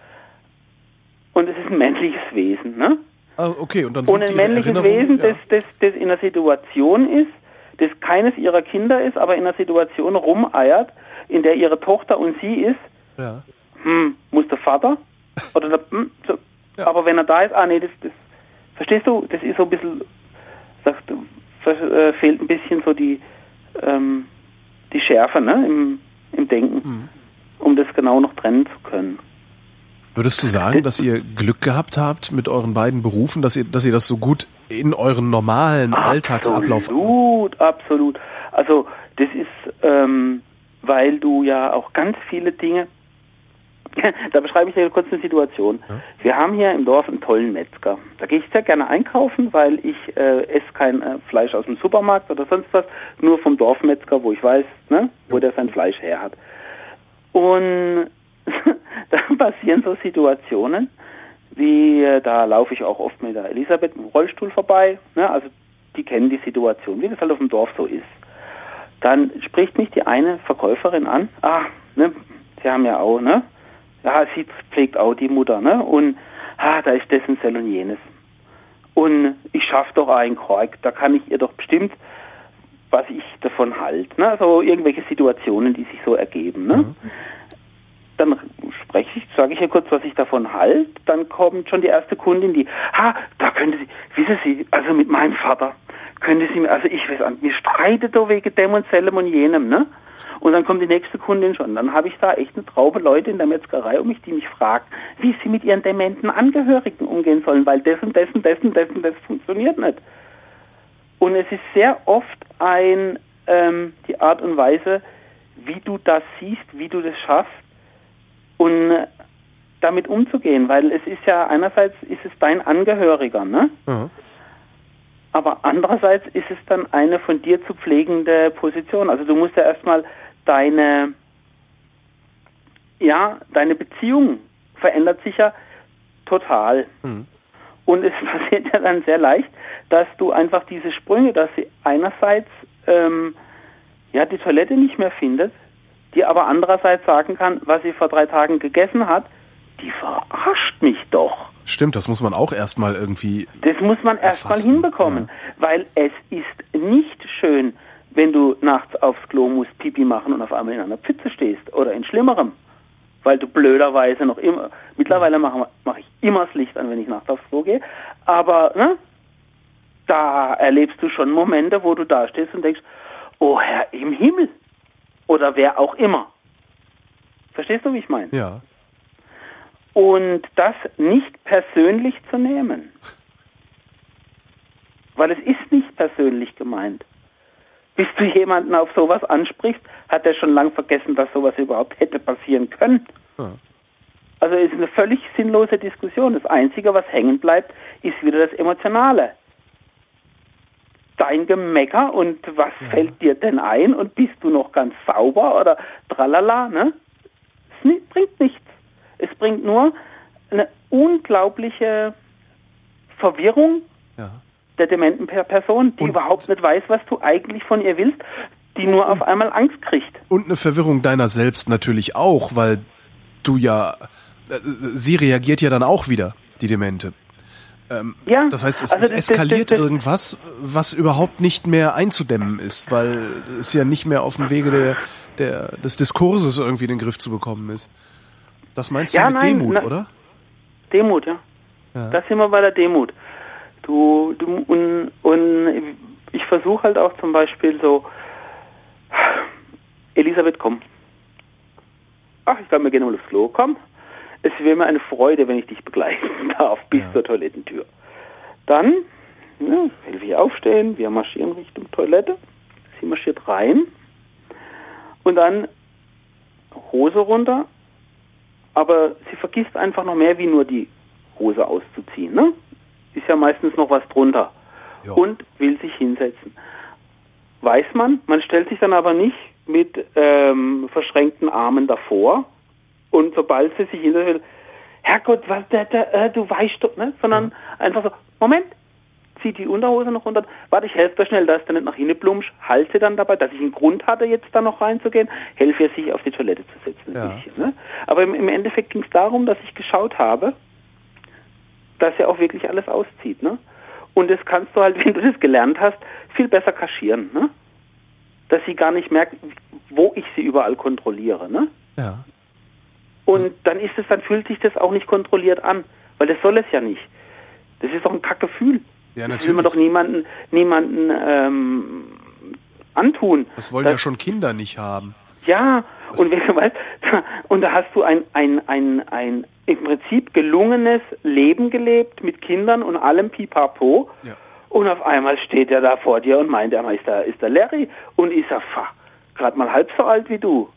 Und es ist ein männliches Wesen, ne? Ah, okay, und dann Und ein männliches Wesen, ja. das, das, das in einer Situation ist, das keines ihrer Kinder ist, aber in einer Situation rumeiert, in der ihre Tochter und sie ist, ja. hm, muss der Vater? Oder der, hm, so, Ja. aber wenn er da ist, ah nee, das, das, verstehst du, das ist so ein bisschen, sagst du, äh, fehlt ein bisschen so die, ähm, die Schärfe, ne, im, im Denken, Mhm. um das genau noch trennen zu können. Würdest du sagen, dass ihr Glück gehabt habt mit euren beiden Berufen, dass ihr, dass ihr das so gut in euren normalen Alltagsablauf... Absolut, absolut. Also das ist, ähm, weil du ja auch ganz viele Dinge... Da beschreibe ich dir kurz eine Situation. Ja. Wir haben hier im Dorf einen tollen Metzger. Da gehe ich sehr gerne einkaufen, weil ich äh, esse kein äh, Fleisch aus dem Supermarkt oder sonst was, nur vom Dorfmetzger, wo ich weiß, ne, wo der sein Fleisch her hat. Und da passieren so Situationen, wie äh, da laufe ich auch oft mit der Elisabeth im Rollstuhl vorbei, ne, also die kennen die Situation, wie das halt auf dem Dorf so ist. Dann spricht mich die eine Verkäuferin an, ah, ne, sie haben ja auch, ne, ja, sie pflegt auch die Mutter, ne, und ah, da ist das und das und jenes. Und ich schaffe doch einen Kork, da kann ich ihr doch bestimmt, was ich davon halte, ne, so irgendwelche Situationen, die sich so ergeben, ne. Mhm. Dann spreche ich, sage ich ja kurz, was ich davon halte. Dann kommt schon die erste Kundin, die, ha, da könnte sie, wissen Sie, also mit meinem Vater, könnte sie mir, also ich weiß an, wir streiten da wegen dem und sellem und jenem, ne? Und dann kommt die nächste Kundin schon. Dann habe ich da echt eine Traube Leute in der Metzgerei um mich, die mich fragen, wie sie mit ihren dementen Angehörigen umgehen sollen, weil das und das und das und das und das funktioniert nicht. Und es ist sehr oft ein, ähm, die Art und Weise, wie du das siehst, wie du das schaffst, und damit umzugehen, weil es ist ja, einerseits ist es dein Angehöriger, ne? Mhm. Aber andererseits ist es dann eine von dir zu pflegende Position. Also du musst ja erstmal deine, ja, deine Beziehung verändert sich ja total. Mhm. Und es passiert ja dann sehr leicht, dass du einfach diese Sprünge, dass sie einerseits, ähm, ja, die Toilette nicht mehr findet, die aber andererseits sagen kann, was sie vor drei Tagen gegessen hat, die verarscht mich doch. Stimmt, das muss man auch erstmal irgendwie Das muss man erstmal hinbekommen, ja. Weil es ist nicht schön, wenn du nachts aufs Klo musst, Pipi machen und auf einmal in einer Pfütze stehst oder in Schlimmerem, weil du blöderweise noch immer, mittlerweile mache mach ich immer das Licht an, wenn ich nachts aufs Klo gehe, aber ne, da erlebst du schon Momente, wo du da stehst und denkst, oh Herr im Himmel, oder wer auch immer. Verstehst du, wie ich meine? Ja. Und das nicht persönlich zu nehmen. Weil es ist nicht persönlich gemeint. Bis du jemanden auf sowas ansprichst, hat er schon lang vergessen, dass sowas überhaupt hätte passieren können. Ja. Also es ist eine völlig sinnlose Diskussion. Das Einzige, was hängen bleibt, ist wieder das Emotionale. Dein Gemecker und was ja. fällt dir denn ein und bist du noch ganz sauber oder tralala, ne? Es bringt nichts. Es bringt nur eine unglaubliche Verwirrung ja. der dementen Person, die und überhaupt nicht weiß, was du eigentlich von ihr willst, die nur auf einmal Angst kriegt. Und eine Verwirrung deiner selbst natürlich auch, weil du ja, äh, sie reagiert ja dann auch wieder, die Demente. Ähm, ja, das heißt, es, also das, es eskaliert das, das, das, irgendwas, was überhaupt nicht mehr einzudämmen ist, weil es ja nicht mehr auf dem Wege der, der, des Diskurses irgendwie in den Griff zu bekommen ist. Das meinst du ja, mit nein, Demut, na, oder? Demut, ja. ja. Das sind wir bei der Demut. Du, du und, und ich versuche halt auch zum Beispiel so, Elisabeth, komm. Ach, ich glaube, wir gehen mal aufs Klo. Komm. Es wäre mir eine Freude, wenn ich dich begleiten darf bis ja. zur Toilettentür. Dann ja, helfe ich aufstehen, wir marschieren Richtung Toilette. Sie marschiert rein. Und dann Hose runter. Aber sie vergisst einfach noch mehr, wie nur die Hose auszuziehen. Ne? Ist ja meistens noch was drunter. Jo. Und will sich hinsetzen. Weiß man, man stellt sich dann aber nicht mit ähm, verschränkten Armen davor und sobald sie sich hinter will, Herrgott, was der, der äh, du weißt doch, ne? Sondern ja. einfach so, Moment, zieht die Unterhose noch runter, warte, ich helfe da schnell, dass der nicht nach hinten plumpst, halte dann dabei, dass ich einen Grund hatte, jetzt da noch reinzugehen, helfe ihr, sich auf die Toilette zu setzen. Ein ja. bisschen, ne? Aber im, im Endeffekt ging es darum, dass ich geschaut habe, dass er auch wirklich alles auszieht, ne? Und das kannst du halt, wenn du das gelernt hast, viel besser kaschieren, ne? Dass sie gar nicht merkt, wo ich sie überall kontrolliere, ne? Ja. Und das dann ist es, dann fühlt sich das auch nicht kontrolliert an, weil das soll es ja nicht. Das ist doch ein Kackgefühl. Ja, natürlich. Das will man doch niemanden, niemanden ähm, antun. Das wollen dass, ja schon Kinder nicht haben. Ja, und wenn du weißt, und da hast du ein, ein, ein, ein im Prinzip gelungenes Leben gelebt mit Kindern und allem Pipapo. Ja. Und auf einmal steht er da vor dir und meint, er ist der, ist der Larry. Und ich sag, gerade mal halb so alt wie du.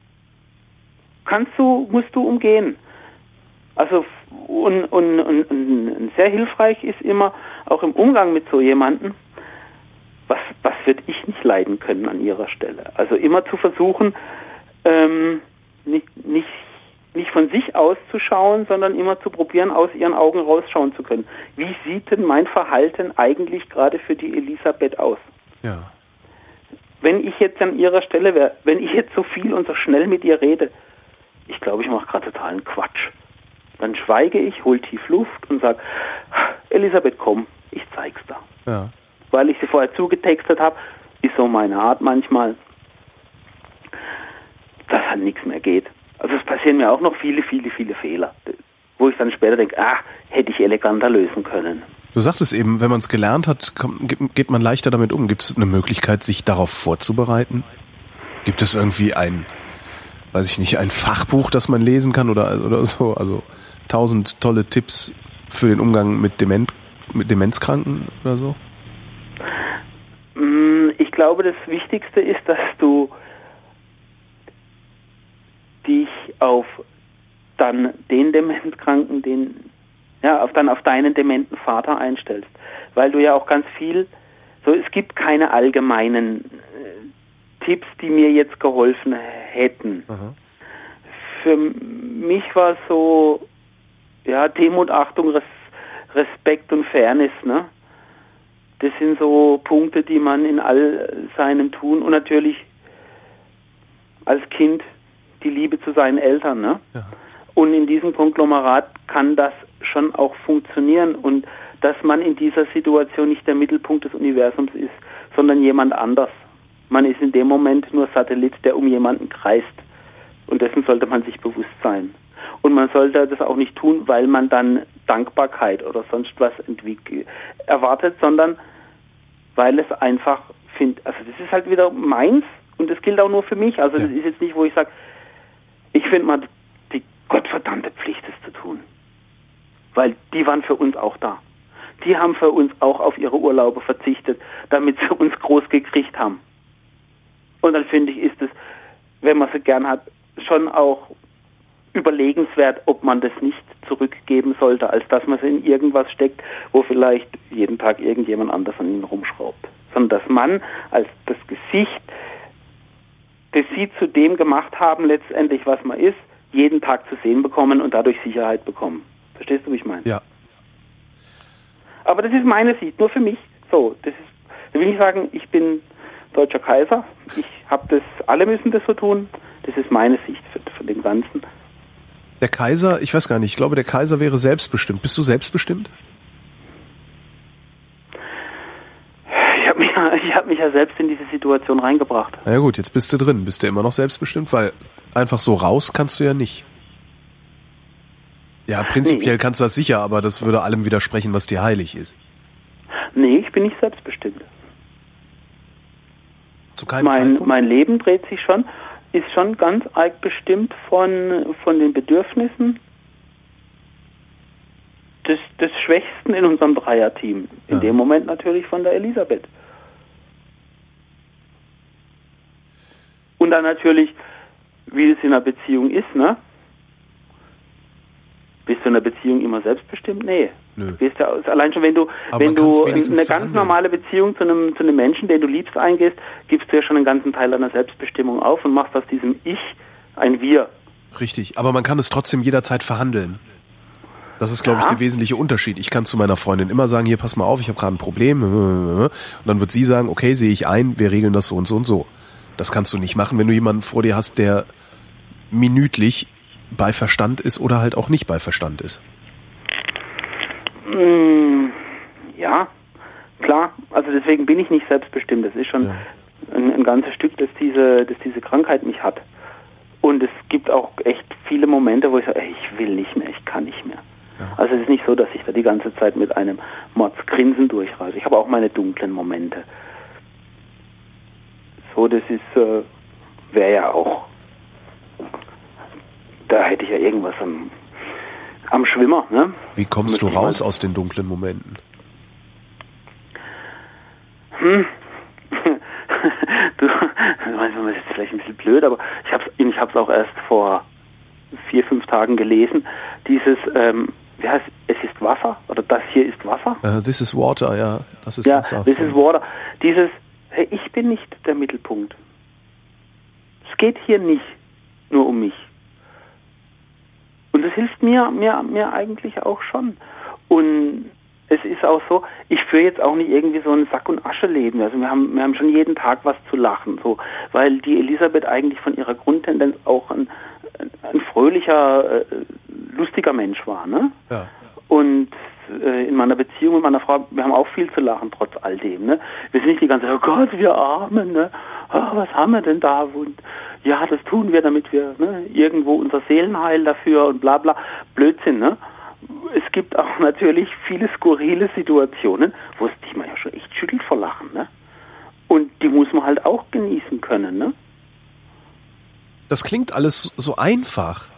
Kannst du, musst du umgehen. Also, und, und, und, und sehr hilfreich ist immer, auch im Umgang mit so jemandem, was, was würde ich nicht leiden können an ihrer Stelle? Also immer zu versuchen, ähm, nicht, nicht, nicht von sich auszuschauen, sondern immer zu probieren, aus ihren Augen rausschauen zu können. Wie sieht denn mein Verhalten eigentlich gerade für die Elisabeth aus? Ja. Wenn ich jetzt an ihrer Stelle wäre, wenn ich jetzt so viel und so schnell mit ihr rede, ich glaube, ich mache gerade totalen Quatsch. Dann schweige ich, hol tief Luft und sage, Elisabeth, komm, ich zeig's da. Ja. Weil ich sie vorher zugetextet habe, ist so meine Art manchmal, dass halt nichts mehr geht. Also es passieren mir auch noch viele, viele, viele Fehler, wo ich dann später denke, ah, hätte ich eleganter lösen können. Du sagtest eben, wenn man es gelernt hat, geht man leichter damit um. Gibt es eine Möglichkeit, sich darauf vorzubereiten? Gibt es irgendwie ein, weiß ich nicht, ein Fachbuch, das man lesen kann oder, oder so? Also tausend tolle Tipps für den Umgang mit, Dement, mit Demenzkranken oder so? Ich glaube, das Wichtigste ist, dass du dich auf dann den Dementkranken, den, ja, auf dann auf deinen dementen Vater einstellst. Weil du ja auch ganz viel, so es gibt keine allgemeinen äh, Tipps, die mir jetzt geholfen hätten. Aha. Für mich war es so, ja, Demut, Achtung, Res, Respekt und Fairness, ne? Das sind so Punkte, die man in all seinem Tun und natürlich als Kind die Liebe zu seinen Eltern, ne? Ja. Und in diesem Konglomerat kann das schon auch funktionieren und dass man in dieser Situation nicht der Mittelpunkt des Universums ist, sondern jemand anders. Man ist in dem Moment nur Satellit, der um jemanden kreist und dessen sollte man sich bewusst sein. Und man sollte das auch nicht tun, weil man dann Dankbarkeit oder sonst was entwickelt, erwartet, sondern weil es einfach findet, also das ist halt wieder meins und das gilt auch nur für mich. Also ja. Das ist jetzt nicht, wo ich sage, ich finde mal die gottverdammte Pflicht, das zu tun. Weil die waren für uns auch da. Die haben für uns auch auf ihre Urlaube verzichtet, damit sie uns groß gekriegt haben. Und dann finde ich, ist es, wenn man sie gern hat, schon auch überlegenswert, ob man das nicht zurückgeben sollte, als dass man es in irgendwas steckt, wo vielleicht jeden Tag irgendjemand anders an ihn rumschraubt. Sondern dass man als das Gesicht, das sie zu dem gemacht haben, letztendlich was man ist, jeden Tag zu sehen bekommen und dadurch Sicherheit bekommen. Verstehst du, wie ich meine? Ja. Aber das ist meine Sicht, nur für mich. So, das ist, da will ich sagen, ich bin deutscher Kaiser, ich habe das, alle müssen das so tun, das ist meine Sicht für, für den Ganzen. Der Kaiser, ich weiß gar nicht, ich glaube, der Kaiser wäre selbstbestimmt. Bist du selbstbestimmt? Ich habe mich, ich hab mich ja selbst in diese Situation reingebracht. Na ja gut, jetzt bist du drin. Bist du immer noch selbstbestimmt? Weil einfach so raus kannst du ja nicht. Ja, prinzipiell nee. Kannst du das sicher, aber das würde allem widersprechen, was dir heilig ist. Nee, ich bin nicht selbstbestimmt. Zu keinem mein, Zeitpunkt? Mein Leben dreht sich schon, ist schon ganz arg bestimmt von, von den Bedürfnissen des, des Schwächsten in unserem Dreierteam. In ja. dem Moment natürlich von der Elisabeth. Und dann natürlich, wie es in einer Beziehung ist, ne? Bist du in einer Beziehung immer selbstbestimmt? Nee. Nö. Bist ja, allein schon, wenn du, Aber wenn du eine ganz verhandeln. normale Beziehung zu einem, zu einem Menschen, den du liebst, eingehst, gibst du ja schon einen ganzen Teil deiner Selbstbestimmung auf und machst aus diesem Ich ein Wir. Richtig, aber man kann es trotzdem jederzeit verhandeln. Das ist, glaube ja. ich, der wesentliche Unterschied. Ich kann zu meiner Freundin immer sagen, hier, pass mal auf, ich habe gerade ein Problem. Und dann wird sie sagen, okay, sehe ich ein, wir regeln das so und so und so. Das kannst du nicht machen, wenn du jemanden vor dir hast, der minütlich bei Verstand ist oder halt auch nicht bei Verstand ist. Ja, klar. Also deswegen bin ich nicht selbstbestimmt. Das ist schon ja. ein, ein ganzes Stück, dass diese, dass diese Krankheit mich hat. Und es gibt auch echt viele Momente, wo ich sage, ey, ich will nicht mehr, ich kann nicht mehr. Ja. Also es ist nicht so, dass ich da die ganze Zeit mit einem Mordsgrinsen durchreise. Ich habe auch meine dunklen Momente. So, das ist, äh, wäre ja auch, da hätte ich ja irgendwas am, am Schwimmer, ne? Wie kommst du raus aus den dunklen Momenten? Hm. Du, das ist jetzt vielleicht ein bisschen blöd, aber ich habe es ich hab's auch erst vor vier, fünf Tagen gelesen. Dieses, ähm, wie heißt es, es ist Wasser? Oder das hier ist Wasser? Uh, this is water, ja. Das ist ja, Wasser. This is water. Dieses, hey, ich bin nicht der Mittelpunkt. Es geht hier nicht nur um mich. Und das hilft mir, mir, mir eigentlich auch schon. Und es ist auch so, ich führe jetzt auch nicht irgendwie so ein Sack- und Asche-Leben. Also wir haben, wir haben schon jeden Tag was zu lachen, so, weil die Elisabeth eigentlich von ihrer Grundtendenz auch ein, ein fröhlicher, äh, lustiger Mensch war, ne? Ja. Und äh, in meiner Beziehung mit meiner Frau, wir haben auch viel zu lachen, trotz all dem, ne? Wir sind nicht die ganze Zeit, oh Gott, wir Armen, ne? Oh, was haben wir denn da? Und ja, das tun wir, damit wir, ne, irgendwo unser Seelenheil dafür und bla bla. Blödsinn, ne? Es gibt auch natürlich viele skurrile Situationen, wo es dich mal ja schon echt schüttelt vor Lachen, ne? Und die muss man halt auch genießen können, ne? Das klingt alles so einfach.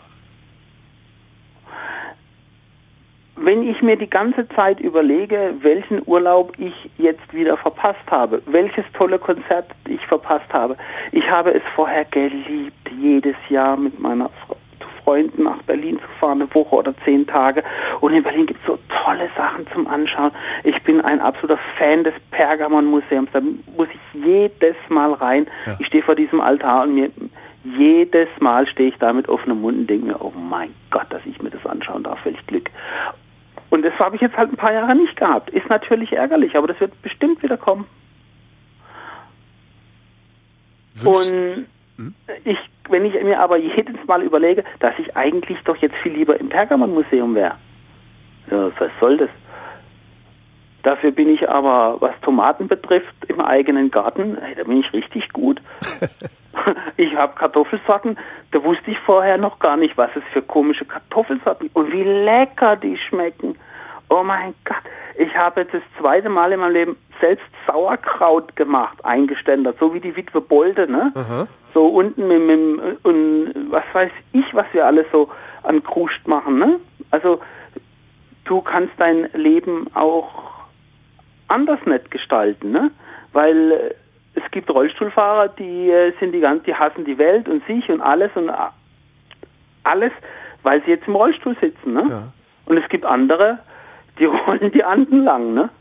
Wenn ich mir die ganze Zeit überlege, welchen Urlaub ich jetzt wieder verpasst habe, welches tolle Konzert ich verpasst habe. Ich habe es vorher geliebt, jedes Jahr mit meiner Freunden nach Berlin zu fahren, eine Woche oder zehn Tage. Und in Berlin gibt es so tolle Sachen zum Anschauen. Ich bin ein absoluter Fan des Pergamon-Museums. Da muss ich jedes Mal rein. Ja. Ich stehe vor diesem Altar und mir jedes Mal stehe ich da mit offenem Mund und denke mir, oh mein Gott, dass ich mir das anschauen darf, welch Glück. Und das habe ich jetzt halt ein paar Jahre nicht gehabt. Ist natürlich ärgerlich, aber das wird bestimmt wieder kommen. Wünschst Und hm? ich, wenn ich mir aber jedes Mal überlege, dass ich eigentlich doch jetzt viel lieber im Pergamon-Museum wäre. Ja, was soll das? Dafür bin ich aber, was Tomaten betrifft, im eigenen Garten, hey, da bin ich richtig gut. Ich habe Kartoffelsorten, da wusste ich vorher noch gar nicht, was es für komische Kartoffelsorten gibt und wie lecker die schmecken. Oh mein Gott, ich habe jetzt das zweite Mal in meinem Leben selbst Sauerkraut gemacht, eingeständert, so wie die Witwe Bolde, ne? Aha. So unten mit, mit und was weiß ich, was wir alles so an Kruscht machen, ne? Also du kannst dein Leben auch anders nicht gestalten, ne? Weil es gibt Rollstuhlfahrer, die sind die ganze, die hassen die Welt und sich und alles und alles, weil sie jetzt im Rollstuhl sitzen, ne? Ja. Und es gibt andere, die rollen die Anden lang, ne?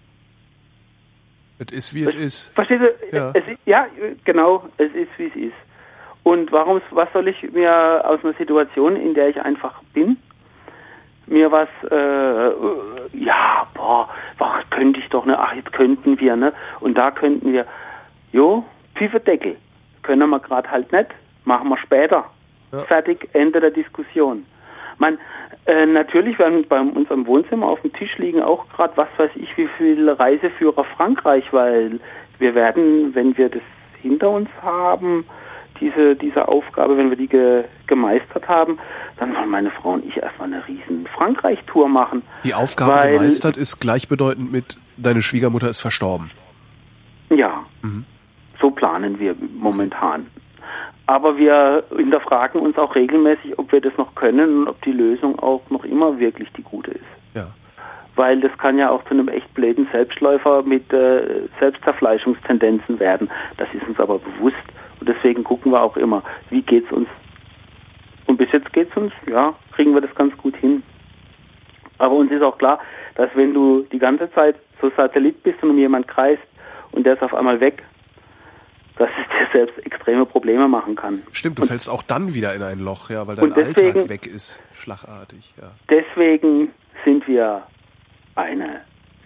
Es ist, wie es ist. Verstehst du? Ja. Es, ja, genau, es ist, wie es ist. Und warum, was soll ich mir aus einer Situation, in der ich einfach bin, mir was, äh, ja, boah, boah, könnte ich doch, ne, ach, jetzt könnten wir, ne, und da könnten wir, jo, Pfefferdeckel, können wir gerade halt nicht, machen wir später. Ja. Fertig, Ende der Diskussion. Man, äh, natürlich werden bei uns am Wohnzimmer auf dem Tisch liegen auch gerade, was weiß ich, wie viele Reiseführer Frankreich, weil wir werden, wenn wir das hinter uns haben, diese diese Aufgabe, wenn wir die ge, gemeistert haben, dann wollen meine Frau und ich erstmal eine riesen Frankreich-Tour machen. Die Aufgabe weil, gemeistert ist gleichbedeutend mit, deine Schwiegermutter ist verstorben. Ja, mhm. So planen wir momentan. Aber wir hinterfragen uns auch regelmäßig, ob wir das noch können und ob die Lösung auch noch immer wirklich die gute ist. Ja. Weil das kann ja auch zu einem echt bläden Selbstläufer mit äh, Selbstzerfleischungstendenzen werden. Das ist uns aber bewusst. Und deswegen gucken wir auch immer, wie geht's uns. Und bis jetzt geht's uns, ja, kriegen wir das ganz gut hin. Aber uns ist auch klar, dass wenn du die ganze Zeit so Satellit bist und um jemand kreist und der ist auf einmal weg, dass es dir selbst extreme Probleme machen kann. Stimmt, du und fällst auch dann wieder in ein Loch, ja, weil dein deswegen, Alltag weg ist, schlagartig. Ja. Deswegen sind wir eine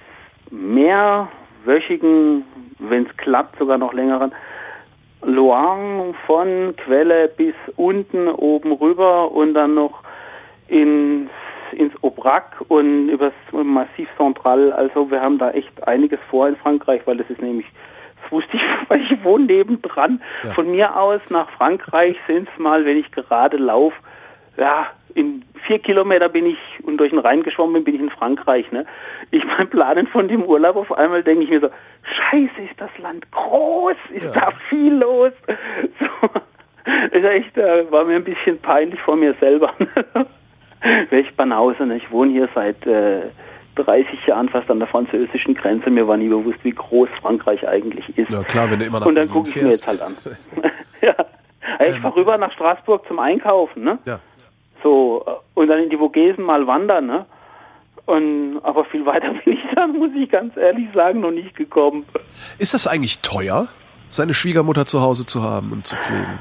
mehrwöchigen, wenn es klappt, sogar noch längeren Loire von Quelle bis unten oben rüber und dann noch in, ins Aubrac und übers Massif Central. Also wir haben da echt einiges vor in Frankreich, weil das ist nämlich, das wusste ich, weil ich wohne nebendran. Ja. Von mir aus nach Frankreich sind es mal, wenn ich gerade laufe, ja, in vier Kilometer bin ich und durch den Rhein geschwommen bin, bin ich in Frankreich, ne? Ich beim Planen von dem Urlaub auf einmal denke ich mir so, scheiße, ist das Land groß, ist ja. da viel los. So, ist echt, äh, war mir ein bisschen peinlich vor mir selber. Welch Banause, ne? Ich wohne hier seit äh, dreißig Jahren fast an der französischen Grenze. Mir war nie bewusst, wie groß Frankreich eigentlich ist. Ja klar, wenn du immer nach Und dann gucke ich mir jetzt halt an. Ja. Ich fahre rüber nach Straßburg zum Einkaufen, ne? Ja. So, und dann in die Vogesen mal wandern, ne? Und, aber viel weiter bin ich dann, muss ich ganz ehrlich sagen, noch nicht gekommen. Ist das eigentlich teuer, seine Schwiegermutter zu Hause zu haben und zu pflegen?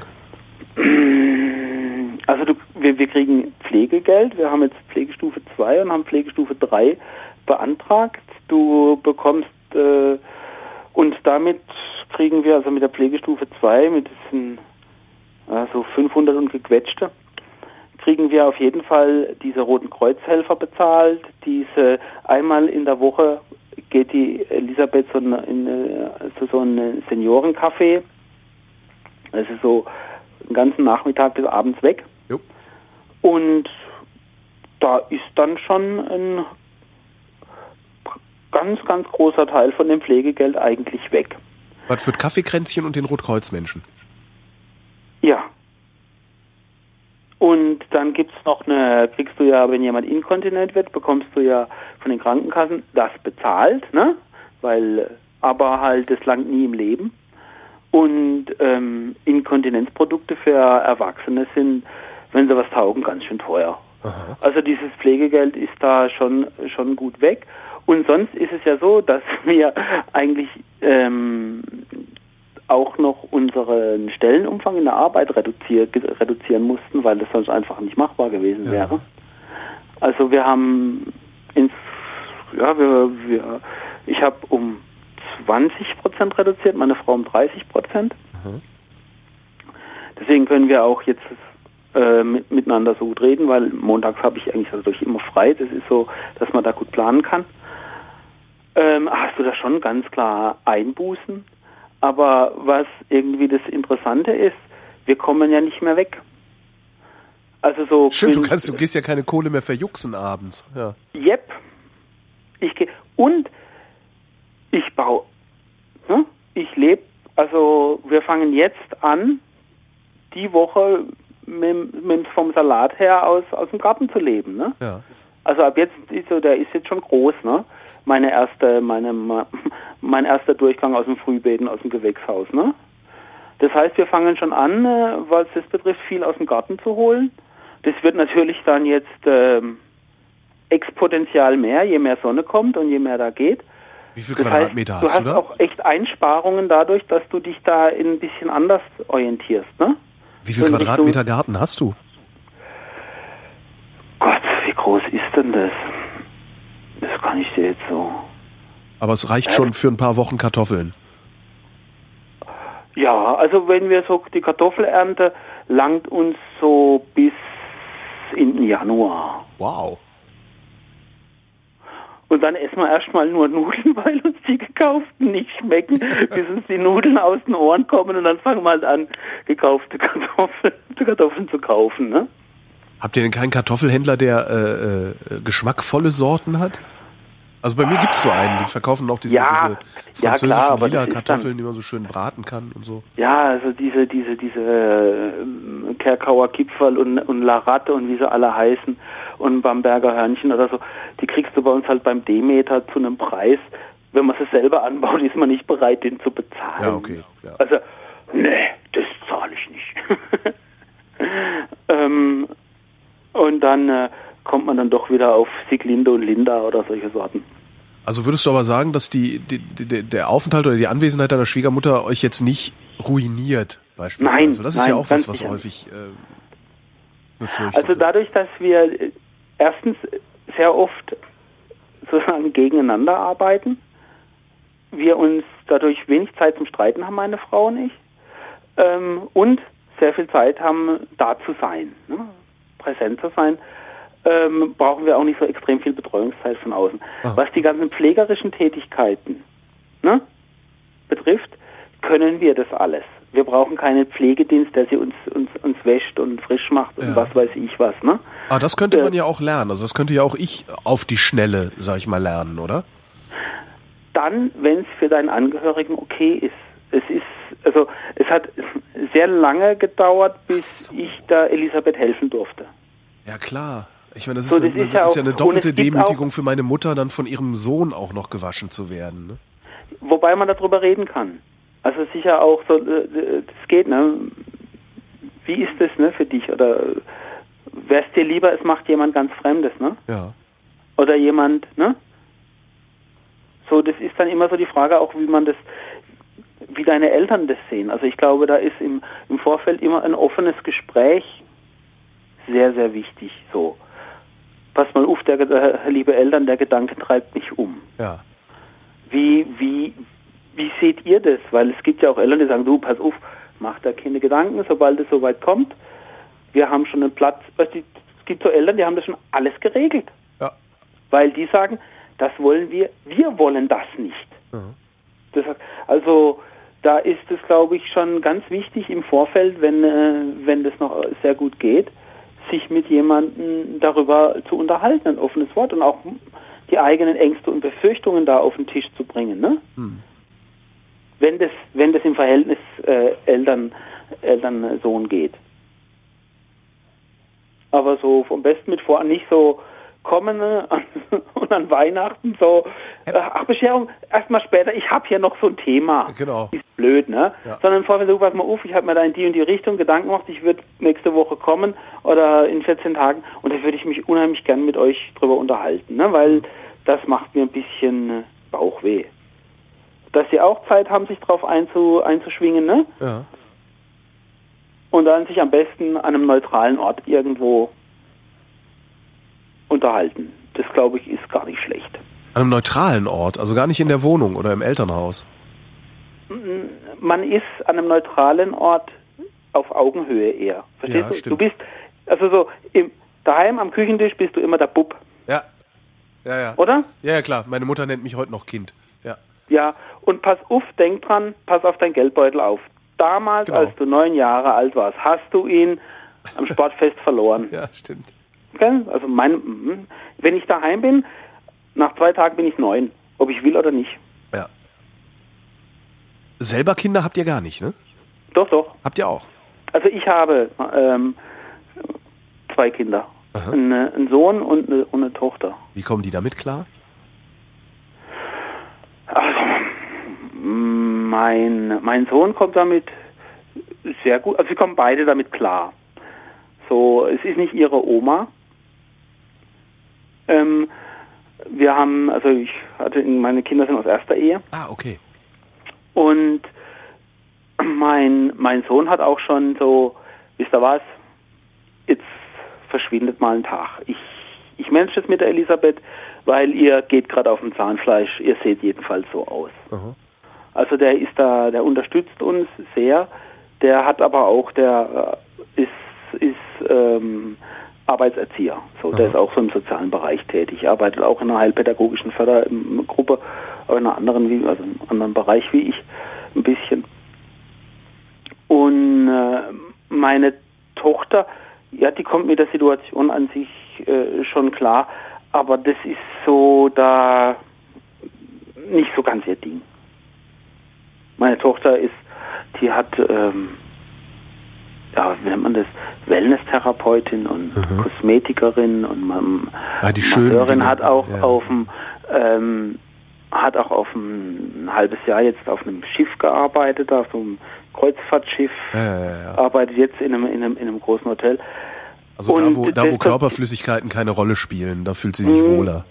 Also du, wir, wir kriegen Pflegegeld, wir haben jetzt Pflegestufe zwei und haben Pflegestufe drei beantragt. Du bekommst, äh, und damit kriegen wir, also mit der Pflegestufe zwei, mit diesen also fünfhundert und gequetschte, kriegen wir auf jeden Fall diese Roten Kreuzhelfer bezahlt. Diese einmal in der Woche geht die Elisabeth so in, in so, so ein Seniorencafé. Das ist so den ganzen Nachmittag bis abends weg. Jo. Und da ist dann schon ein ganz, ganz großer Teil von dem Pflegegeld eigentlich weg. Was für das Kaffeekränzchen und den Rotkreuzmenschen? Ja. Und dann gibt's noch eine, kriegst du ja, wenn jemand inkontinent wird, bekommst du ja von den Krankenkassen das bezahlt, ne? Weil, aber halt, das langt nie im Leben. Und ähm, Inkontinenzprodukte für Erwachsene sind, wenn sie was taugen, ganz schön teuer. Aha. Also dieses Pflegegeld ist da schon schon gut weg. Und sonst ist es ja so, dass wir eigentlich ähm, auch noch unseren Stellenumfang in der Arbeit reduziert, reduzieren mussten, weil das sonst einfach nicht machbar gewesen ja. wäre. Also wir haben ins, ja, wir, wir, ich habe um zwanzig Prozent reduziert, meine Frau um dreißig Prozent. Mhm. Deswegen können wir auch jetzt äh, mit, miteinander so gut reden, weil montags habe ich eigentlich dadurch immer frei. Das ist so, dass man da gut planen kann. Ähm, hast du da schon ganz klar Einbußen? Aber was irgendwie das Interessante ist, wir kommen ja nicht mehr weg. Also so. Stimmt, du kannst, du gehst ja keine Kohle mehr verjuxen abends. Ja. Yep. Ich gehe und ich baue. Ne? Ich lebe. Also wir fangen jetzt an, die Woche mit, mit vom Salat her aus aus dem Garten zu leben. Ne? Ja. Also ab jetzt ist so, der ist jetzt schon groß, ne? Meine erste, meine, mein erster Durchgang aus dem Frühbeeten, aus dem Gewächshaus, ne? Das heißt, wir fangen schon an, was das betrifft, viel aus dem Garten zu holen. Das wird natürlich dann jetzt ähm, exponentiell mehr, je mehr Sonne kommt und je mehr da geht. Wie viel Das Quadratmeter heißt, hast du du da? hast auch echt Einsparungen dadurch, dass du dich da ein bisschen anders orientierst, ne? Wie viel So in Quadratmeter Richtung- Garten hast du? Gott, wie groß ist denn das? Das kann ich dir jetzt so... Aber es reicht schon für ein paar Wochen Kartoffeln. Ja, also wenn wir so die Kartoffelernte langt uns so bis in den Januar. Wow. Und dann essen wir erstmal nur Nudeln, weil uns die gekauften nicht schmecken, bis uns die Nudeln aus den Ohren kommen und dann fangen wir halt an, gekaufte Kartoffeln, Kartoffeln zu kaufen, ne? Habt ihr denn keinen Kartoffelhändler, der äh, äh, geschmackvolle Sorten hat? Also bei mir gibt's so einen, die verkaufen auch diese, Ja, diese ja, französischen klar, aber lila das ist Kartoffeln, dann- die man so schön braten kann und so. Ja, also diese, diese, diese äh, Kerkauer Kipferl und, und Laratte und wie sie alle heißen und Bamberger Hörnchen oder so, die kriegst du bei uns halt beim Demeter zu einem Preis. Wenn man sie selber anbaut, ist man nicht bereit, den zu bezahlen. Ja, okay. Ja. Also, nee, das zahle ich nicht. ähm, und dann äh, kommt man dann doch wieder auf Sieglinde und Linda oder solche Sorten. Also würdest du aber sagen, dass die, die, die der Aufenthalt oder die Anwesenheit deiner Schwiegermutter euch jetzt nicht ruiniert, beispielsweise? Nein, Also das ist nein, ja auch was, ganz was sicher häufig äh, befürchtet Also wird. dadurch, dass wir äh, erstens sehr oft sozusagen gegeneinander arbeiten, wir uns dadurch wenig Zeit zum Streiten haben, meine Frau und ich, ähm, und sehr viel Zeit haben, da zu sein, ne? Präsent zu sein, ähm, brauchen wir auch nicht so extrem viel Betreuungszeit von außen. Ah. Was die ganzen pflegerischen Tätigkeiten, ne, betrifft, können wir das alles. Wir brauchen keinen Pflegedienst, der sie uns, uns, uns wäscht und frisch macht und Ja. was weiß ich was, ne? Aber das könnte man äh, ja auch lernen. Also das könnte ja auch ich auf die Schnelle, sag ich mal, lernen, oder? Dann, wenn es für deinen Angehörigen okay ist. Es ist, also es hat sehr lange gedauert, bis So. ich da Elisabeth helfen durfte. Ja, klar. Ich meine, das So, ist, das eine, ist ja das ist auch- ja eine und doppelte es gibt Demütigung auch- für meine Mutter, dann von ihrem Sohn auch noch gewaschen zu werden. Ne? Wobei man darüber reden kann. Also sicher auch so, äh, das geht, ne? Wie ist das, ne, für dich? Oder wär's dir lieber, es macht jemand ganz Fremdes, ne? Ja. Oder jemand, ne? So, das ist dann immer so die Frage auch, wie man das, wie deine Eltern das sehen. Also ich glaube, da ist im, im Vorfeld immer ein offenes Gespräch sehr, sehr wichtig. So, pass mal auf, der, äh, liebe Eltern, der Gedanke treibt mich um. Ja. Wie, wie, wie seht ihr das? Weil es gibt ja auch Eltern, die sagen, du, pass auf, mach da keine Gedanken, sobald es soweit kommt. Wir haben schon einen Platz. Weißt du, es gibt so Eltern, die haben das schon alles geregelt. Ja. Weil die sagen, das wollen wir, wir wollen das nicht. Mhm. Das, also da ist es, glaube ich, schon ganz wichtig im Vorfeld, wenn, äh, wenn das noch sehr gut geht, sich mit jemandem darüber zu unterhalten, ein offenes Wort und auch die eigenen Ängste und Befürchtungen da auf den Tisch zu bringen, ne? Hm. Wenn das, wenn das im Verhältnis äh, Eltern, Eltern-Sohn geht. Aber so vom Besten mit vor, nicht so kommen ne? und an Weihnachten so, äh, ach Bescherung, erstmal später, ich habe hier noch so ein Thema. Genau. Ist blöd, ne? Ja. Sondern vorher so, pass mal auf, ich habe mir da in die und die Richtung Gedanken gemacht, ich würde nächste Woche kommen oder in vierzehn Tagen und da würde ich mich unheimlich gern mit euch drüber unterhalten, ne? Weil das macht mir ein bisschen äh, Bauchweh. Dass sie auch Zeit haben, sich drauf einzu, einzuschwingen, ne? Ja. Und dann sich am besten an einem neutralen Ort irgendwo unterhalten. Das, glaube ich, ist gar nicht schlecht. An einem neutralen Ort, also gar nicht in der Wohnung oder im Elternhaus. Man ist an einem neutralen Ort auf Augenhöhe eher. Verstehst Ja, du? stimmt. Du bist, also so, im, daheim am Küchentisch bist du immer der Bub, Ja. Ja, ja. oder? Ja, ja, klar. Meine Mutter nennt mich heute noch Kind. Ja. Ja, und pass auf, denk dran, pass auf deinen Geldbeutel auf. Damals, Genau. als du neun Jahre alt warst, hast du ihn am Sportfest verloren. Ja, stimmt. Gell? Also mein, mhm. wenn ich daheim bin, nach zwei Tagen bin ich neun, ob ich will oder nicht. Ja. Selber Kinder habt ihr gar nicht, ne? Doch, doch. Habt ihr auch? Also ich habe ähm, zwei Kinder. Aha. Eine, einen Sohn und eine, und eine Tochter. Wie kommen die damit klar? Also, mein, mein Sohn kommt damit sehr gut, also sie kommen beide damit klar. so, es ist nicht ihre Oma. Ähm, wir haben, also ich hatte, meine Kinder sind aus erster Ehe. Ah, okay. Und mein, mein Sohn hat auch schon so, wisst ihr was, jetzt verschwindet mal ein Tag. Ich, ich manage das mit der Elisabeth, weil ihr geht gerade auf dem Zahnfleisch, ihr seht jedenfalls so aus. Aha. Also der ist da, der unterstützt uns sehr, der hat aber auch, der ist, ist ähm, Arbeitserzieher, so, Aha. Der ist auch so im sozialen Bereich tätig, arbeitet auch in einer heilpädagogischen Fördergruppe, aber in einer anderen, wie, also in einem anderen Bereich wie ich, ein bisschen. Und äh, meine Tochter, ja, die kommt mit der Situation an sich äh, schon klar, aber das ist so da nicht so ganz ihr Ding. Meine Tochter ist, die hat, ähm, ja, wie nennt man das, Wellness-Therapeutin und mhm. Kosmetikerin und man, ah, die Masseurin hat auch ja. auf dem, ähm, hat auch auf ein, ein halbes Jahr jetzt auf einem Schiff gearbeitet, auf so einem Kreuzfahrtschiff, ja, ja, ja. arbeitet jetzt in einem, in einem, in einem großen Hotel. Also und da, wo, da, wo Körperflüssigkeiten keine Rolle spielen, da fühlt sie sich wohler.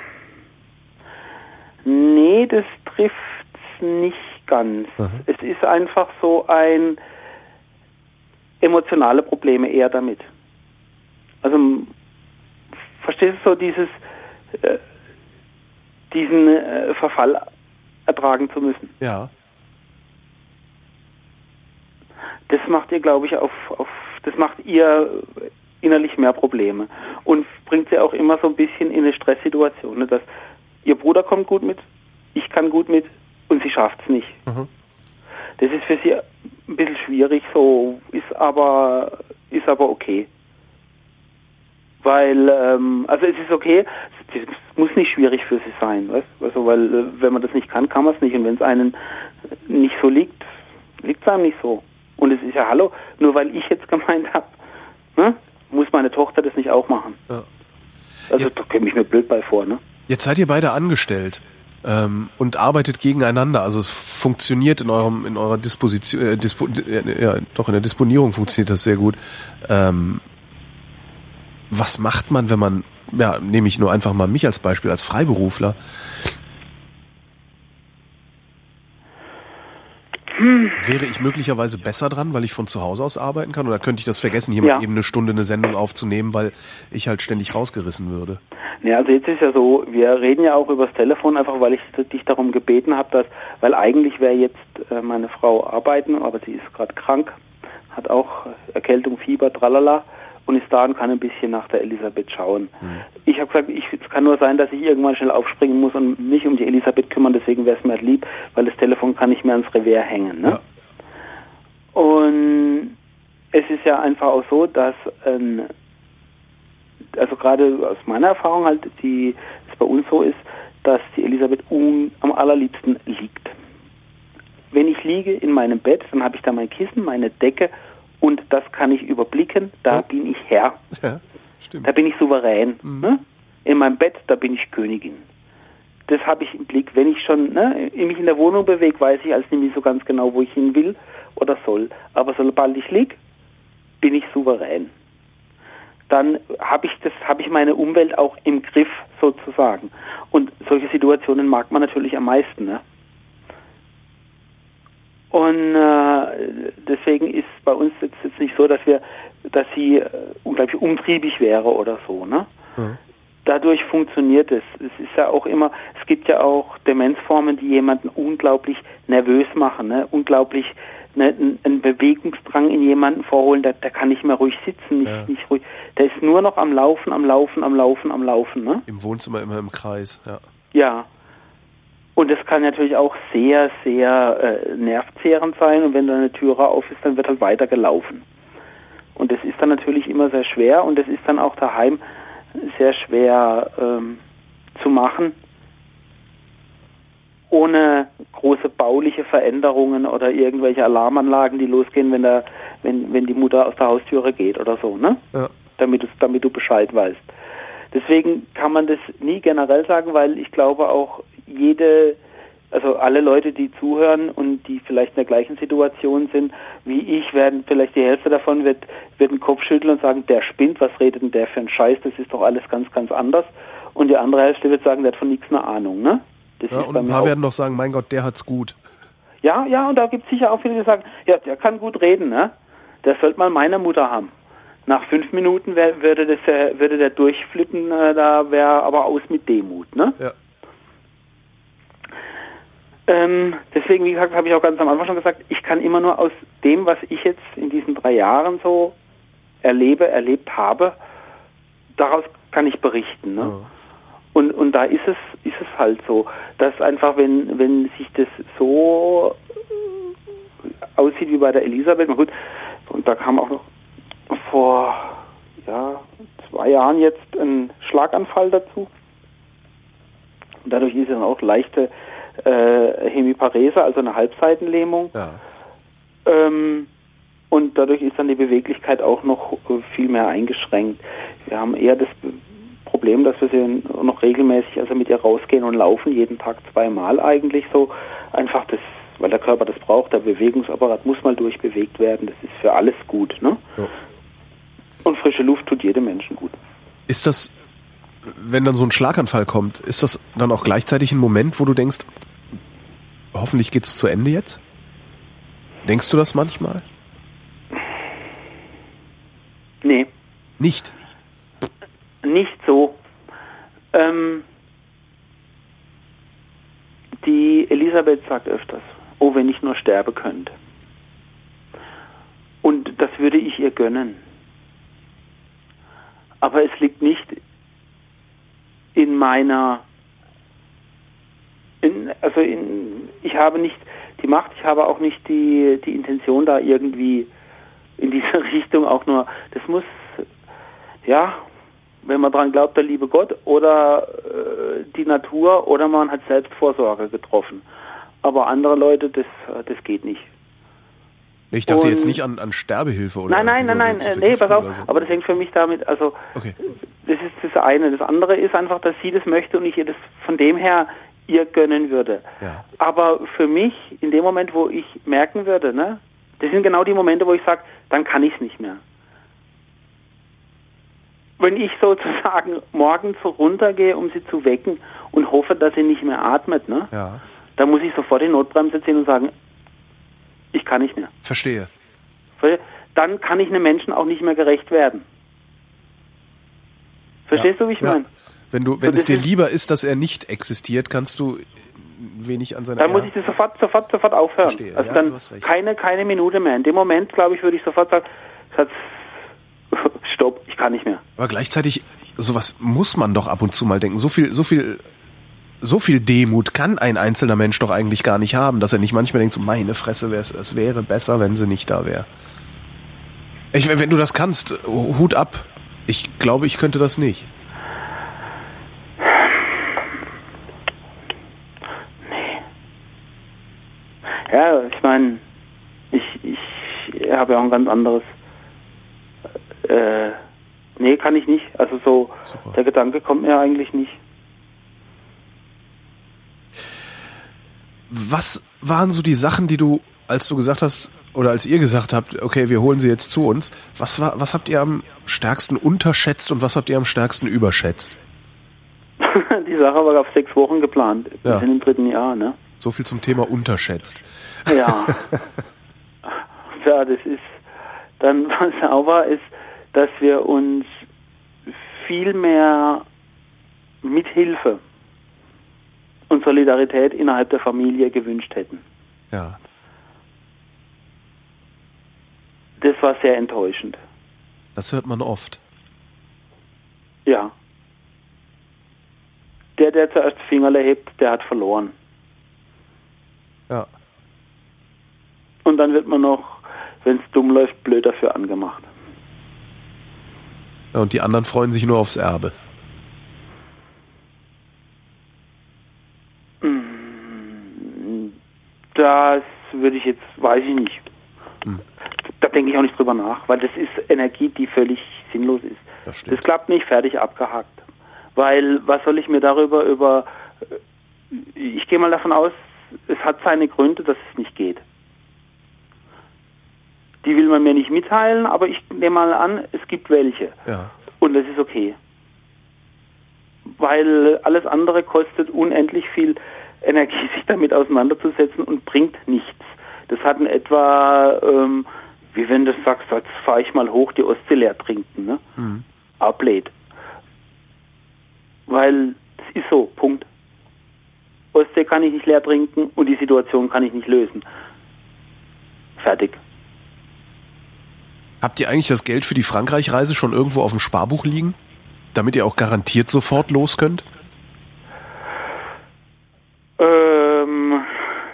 Nee, das trifft nicht ganz. Aha. Es ist einfach so ein emotionale Probleme eher damit. Also verstehst du so dieses äh, diesen äh, Verfall ertragen zu müssen? Ja. Das macht ihr, glaube ich, auf, auf das macht ihr innerlich mehr Probleme und bringt sie auch immer so ein bisschen in eine Stresssituation, ne, dass ihr Bruder kommt gut mit, ich kann gut mit und sie schafft es nicht. Mhm. Das ist für sie ein bisschen schwierig, so ist aber ist aber okay. Weil, ähm, also es ist okay, es muss nicht schwierig für sie sein, weißt? Also weil äh, wenn man das nicht kann, kann man es nicht und wenn es einem nicht so liegt, liegt es einem nicht so. Und es ist ja, hallo, nur weil ich jetzt gemeint habe, ne, muss meine Tochter das nicht auch machen. Ja. Also jetzt, da komme ich mir blöd bei vor, ne? Jetzt seid ihr beide angestellt ähm, und arbeitet gegeneinander. Also es funktioniert in eurem, in eurer Disposition, äh, Dispo, äh, ja, doch in der Disponierung funktioniert das sehr gut. Ähm, was macht man, wenn man, ja, nehme ich nur einfach mal mich als Beispiel, als Freiberufler? Wäre ich möglicherweise besser dran, weil ich von zu Hause aus arbeiten kann? Oder könnte ich das vergessen, hier ja. mal eben eine Stunde eine Sendung aufzunehmen, weil ich halt ständig rausgerissen würde? Ja, also jetzt ist ja so, wir reden ja auch übers Telefon, einfach weil ich dich darum gebeten habe, dass, weil eigentlich wäre jetzt äh, meine Frau arbeiten, aber sie ist gerade krank, hat auch Erkältung, Fieber, tralala und ist da und kann ein bisschen nach der Elisabeth schauen. Hm. Ich habe gesagt, ich, es kann nur sein, dass ich irgendwann schnell aufspringen muss und mich um die Elisabeth kümmern, deswegen wäre es mir halt lieb, weil das Telefon kann nicht mehr ans Revers hängen. Ne? Ja. Und es ist ja einfach auch so, dass, ähm, also gerade aus meiner Erfahrung halt, die es bei uns so ist, dass die Elisabeth un, am allerliebsten liegt. Wenn ich liege in meinem Bett, dann habe ich da mein Kissen, meine Decke und das kann ich überblicken, da ja. bin ich Herr. Ja, stimmt. Da bin ich souverän. Mhm. Ne? In meinem Bett, da bin ich Königin. Das habe ich im Blick. Wenn ich schon ne, mich in der Wohnung bewege, weiß ich als nicht so ganz genau, wo ich hin will oder soll. Aber sobald ich liege, bin ich souverän. Dann habe ich das, habe ich meine Umwelt auch im Griff sozusagen. Und solche Situationen mag man natürlich am meisten. Ne? Und äh, deswegen ist bei uns jetzt, jetzt nicht so, dass wir, dass sie äh, unglaublich umtriebig wäre oder so. Ne? Mhm. Dadurch funktioniert es. Es ist ja auch immer, es gibt ja auch Demenzformen, die jemanden unglaublich nervös machen, ne? Unglaublich ne, einen Bewegungsdrang in jemanden vorholen, der, der kann nicht mehr ruhig sitzen, nicht, ja. nicht ruhig. Der ist nur noch am Laufen, am Laufen, am Laufen, am Laufen. Ne? Im Wohnzimmer immer im Kreis, ja. Ja. Und das kann natürlich auch sehr, sehr äh, nervzehrend sein und wenn da eine Türe auf ist, dann wird halt weiter gelaufen. Und das ist dann natürlich immer sehr schwer und das ist dann auch daheim sehr schwer ähm, zu machen, ohne große bauliche Veränderungen oder irgendwelche Alarmanlagen, die losgehen, wenn der, wenn, wenn die Mutter aus der Haustüre geht oder so, ne? Ja. Damit, damit du Bescheid weißt. Deswegen kann man das nie generell sagen, weil ich glaube auch jede, also alle Leute, die zuhören und die vielleicht in der gleichen Situation sind wie ich, werden vielleicht die Hälfte davon wird, wird den Kopf schütteln und sagen, der spinnt, was redet denn der für einen Scheiß, das ist doch alles ganz, ganz anders. Und die andere Hälfte wird sagen, der hat von nichts eine Ahnung, ne? Das ja, ist und bei ein mir paar auch. werden doch sagen, mein Gott, der hat's gut. Ja, ja, und da gibt es sicher auch viele, die sagen, ja, der kann gut reden, ne? Der sollte mal meine Mutter haben. Nach fünf Minuten wär, würde, das, äh, würde der durchflippen, äh, da wäre aber aus mit Demut, ne? Ja. Ähm, deswegen, wie gesagt, habe ich auch ganz am Anfang schon gesagt, ich kann immer nur aus dem, was ich jetzt in diesen drei Jahren so erlebe, erlebt habe, daraus kann ich berichten, ne? Ja. Und, und da ist es, ist es halt so, dass einfach, wenn, wenn sich das so aussieht wie bei der Elisabeth, na gut, und da kam auch noch vor, ja, zwei Jahren jetzt ein Schlaganfall dazu. Und dadurch ist dann auch leichte äh, Hemiparese, also eine Halbseitenlähmung. Ja. Ähm, und dadurch ist dann die Beweglichkeit auch noch äh, viel mehr eingeschränkt. Wir haben eher das Problem, dass wir sie noch regelmäßig also mit ihr rausgehen und laufen, jeden Tag zweimal eigentlich so. Einfach das, weil der Körper das braucht, der Bewegungsapparat muss mal durchbewegt werden, das ist für alles gut, ne? Ja. Und frische Luft tut jedem Menschen gut. Ist das, wenn dann so ein Schlaganfall kommt, ist das dann auch gleichzeitig ein Moment, wo du denkst, hoffentlich geht's zu Ende jetzt? Denkst du das manchmal? Nee. Nicht? Nicht so. Ähm, die Elisabeth sagt öfters, oh, wenn ich nur sterben könnte. Und das würde ich ihr gönnen. Aber es liegt nicht in meiner, in, also in, ich habe nicht die Macht, ich habe auch nicht die, die Intention da irgendwie in diese Richtung auch nur, das muss, ja, wenn man dran glaubt, der liebe Gott oder äh, die Natur oder man hat Selbstvorsorge getroffen. Aber andere Leute, das, das geht nicht. Ich dachte Und jetzt nicht an, an Sterbehilfe oder Nein, nein, nein, nein, so, so nee, pass auf, so. aber das hängt für mich damit, also Okay. das ist das eine. Das andere ist einfach, dass sie das möchte und ich ihr das von dem her ihr gönnen würde. Ja. Aber für mich, in dem Moment, wo ich merken würde, ne, das sind genau die Momente, wo ich sage, dann kann ich es nicht mehr. Wenn ich sozusagen morgens so runtergehe, um sie zu wecken und hoffe, dass sie nicht mehr atmet, ne, Ja. dann muss ich sofort die Notbremse ziehen und sagen, ich kann nicht mehr. Verstehe. Weil dann kann ich einem Menschen auch nicht mehr gerecht werden. Verstehst ja. du, wie ich ja. meine? Wenn du, wenn So, es dir das ist- lieber ist, dass er nicht existiert, kannst du wenig an seiner... Dann ja. muss ich das sofort, sofort, sofort aufhören. Verstehe. Also Ja, dann du hast recht. keine, keine Minute mehr. In dem Moment, glaube ich, würde ich sofort sagen, Schatz, stopp, ich kann nicht mehr. Aber gleichzeitig, sowas muss man doch ab und zu mal denken. So viel, so viel, so viel Demut kann ein einzelner Mensch doch eigentlich gar nicht haben, dass er nicht manchmal denkt, so meine Fresse, wär's, es wäre besser, wenn sie nicht da wäre. Ich, wenn du das kannst, Hut ab. Ich glaube, ich könnte das nicht. Ja, ich meine, ich, ich habe ja auch ein ganz anderes. Äh, nee, kann ich nicht. Also so, Super. der Gedanke kommt mir eigentlich nicht. Was waren so die Sachen, die du, als du gesagt hast, oder als ihr gesagt habt, okay, wir holen sie jetzt zu uns, was war, was habt ihr am stärksten unterschätzt und was habt ihr am stärksten überschätzt? Die Sache war auf sechs Wochen geplant. Wir Ja. sind im dritten Jahr, ne? So viel zum Thema unterschätzt. Ja. Ja, das ist dann, was auch war, ist, dass wir uns viel mehr Mithilfe und Solidarität innerhalb der Familie gewünscht hätten. Ja. Das war sehr enttäuschend. Das hört man oft. Ja. Der, der zuerst die Fingerle hebt, der hat verloren. Ja. Und dann wird man noch, wenn es dumm läuft, blöd dafür angemacht. Ja, und die anderen freuen sich nur aufs Erbe. Das würde ich jetzt, weiß ich nicht. Hm. Da denke ich auch nicht drüber nach, weil das ist Energie, die völlig sinnlos ist. Das stimmt. Das klappt nicht, fertig, abgehakt. Weil, was soll ich mir darüber über... Ich gehe mal davon aus, es hat seine Gründe, dass es nicht geht. Die will man mir nicht mitteilen, aber ich nehme mal an, es gibt welche. Ja. Und das ist okay. Weil alles andere kostet unendlich viel Energie, sich damit auseinanderzusetzen und bringt nichts. Das hat in etwa, ähm, wie wenn du sagst, jetzt fahre ich mal hoch, die Ostsee leer trinken, ne? Mhm. Ablehnt. Weil das ist so, Punkt. Ostsee kann ich nicht leer trinken und die Situation kann ich nicht lösen. Fertig. Habt ihr eigentlich das Geld für die Frankreich-Reise schon irgendwo auf dem Sparbuch liegen? Damit ihr auch garantiert sofort los könnt? Ähm,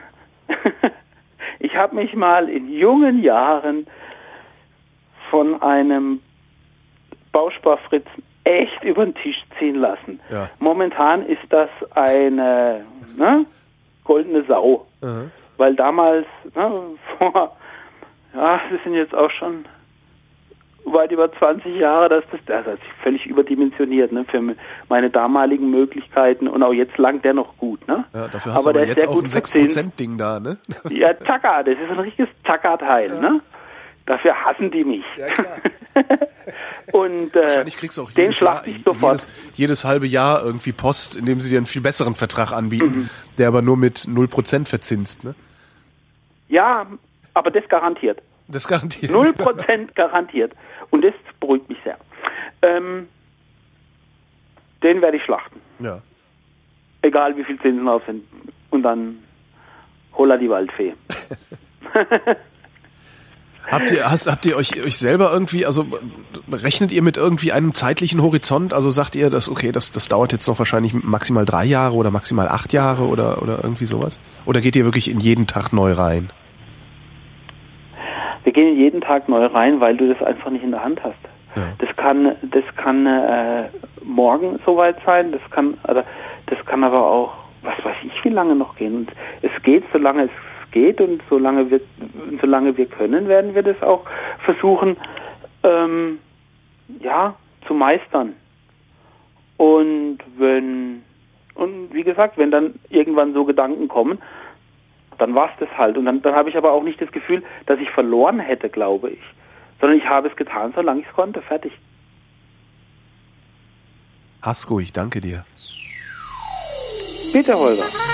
ich habe mich mal in jungen Jahren von einem Bausparfritz echt über den Tisch ziehen lassen. Ja. Momentan ist das eine ne, goldene Sau. Mhm. Weil damals, ne, vor, ja, das sind jetzt auch schon weit über zwanzig Jahre, dass das, das ist völlig überdimensioniert, ne, für meine damaligen Möglichkeiten, und auch jetzt langt der noch gut, ne? Ja, dafür hast aber du aber der jetzt ist sehr auch gut ein sechs Prozent Ding da, ne? Ja, Zacker, das ist ein richtiges Zackerteil, ja. Ne? Dafür hassen die mich. Ja, klar. Und äh, wahrscheinlich kriegst du auch den jedes, schlachte ich sofort. Jedes, jedes halbe Jahr irgendwie Post, indem sie dir einen viel besseren Vertrag anbieten, Mhm. der aber nur mit null Prozent verzinst, ne? Ja, aber das garantiert. Das garantiert. null Prozent garantiert. Und das beruhigt mich sehr. Ähm, den werde ich schlachten. Ja. Egal wie viel Zinsen drauf sind. Und dann holla die Waldfee. Habt ihr, hast, habt ihr euch, euch selber irgendwie, also rechnet ihr mit irgendwie einem zeitlichen Horizont? Also sagt ihr, dass okay, das, das dauert jetzt noch wahrscheinlich maximal drei Jahre oder maximal acht Jahre oder, oder irgendwie sowas? Oder geht ihr wirklich in jeden Tag neu rein? Wir gehen jeden Tag neu rein, weil du das einfach nicht in der Hand hast. Ja. Das kann, das kann äh, morgen soweit sein, das kann, also, das kann aber auch, was weiß ich, wie lange noch gehen. Und es geht, solange es geht, und solange wir, solange wir können, werden wir das auch versuchen, ähm, ja, zu meistern. Und wenn, und wie gesagt, wenn dann irgendwann so Gedanken kommen, dann war's das halt. Und dann, dann habe ich aber auch nicht das Gefühl, dass ich verloren hätte, glaube ich. Sondern ich habe es getan, solange ich es konnte. Fertig. Hasko, ich danke dir. Bitte, Holger.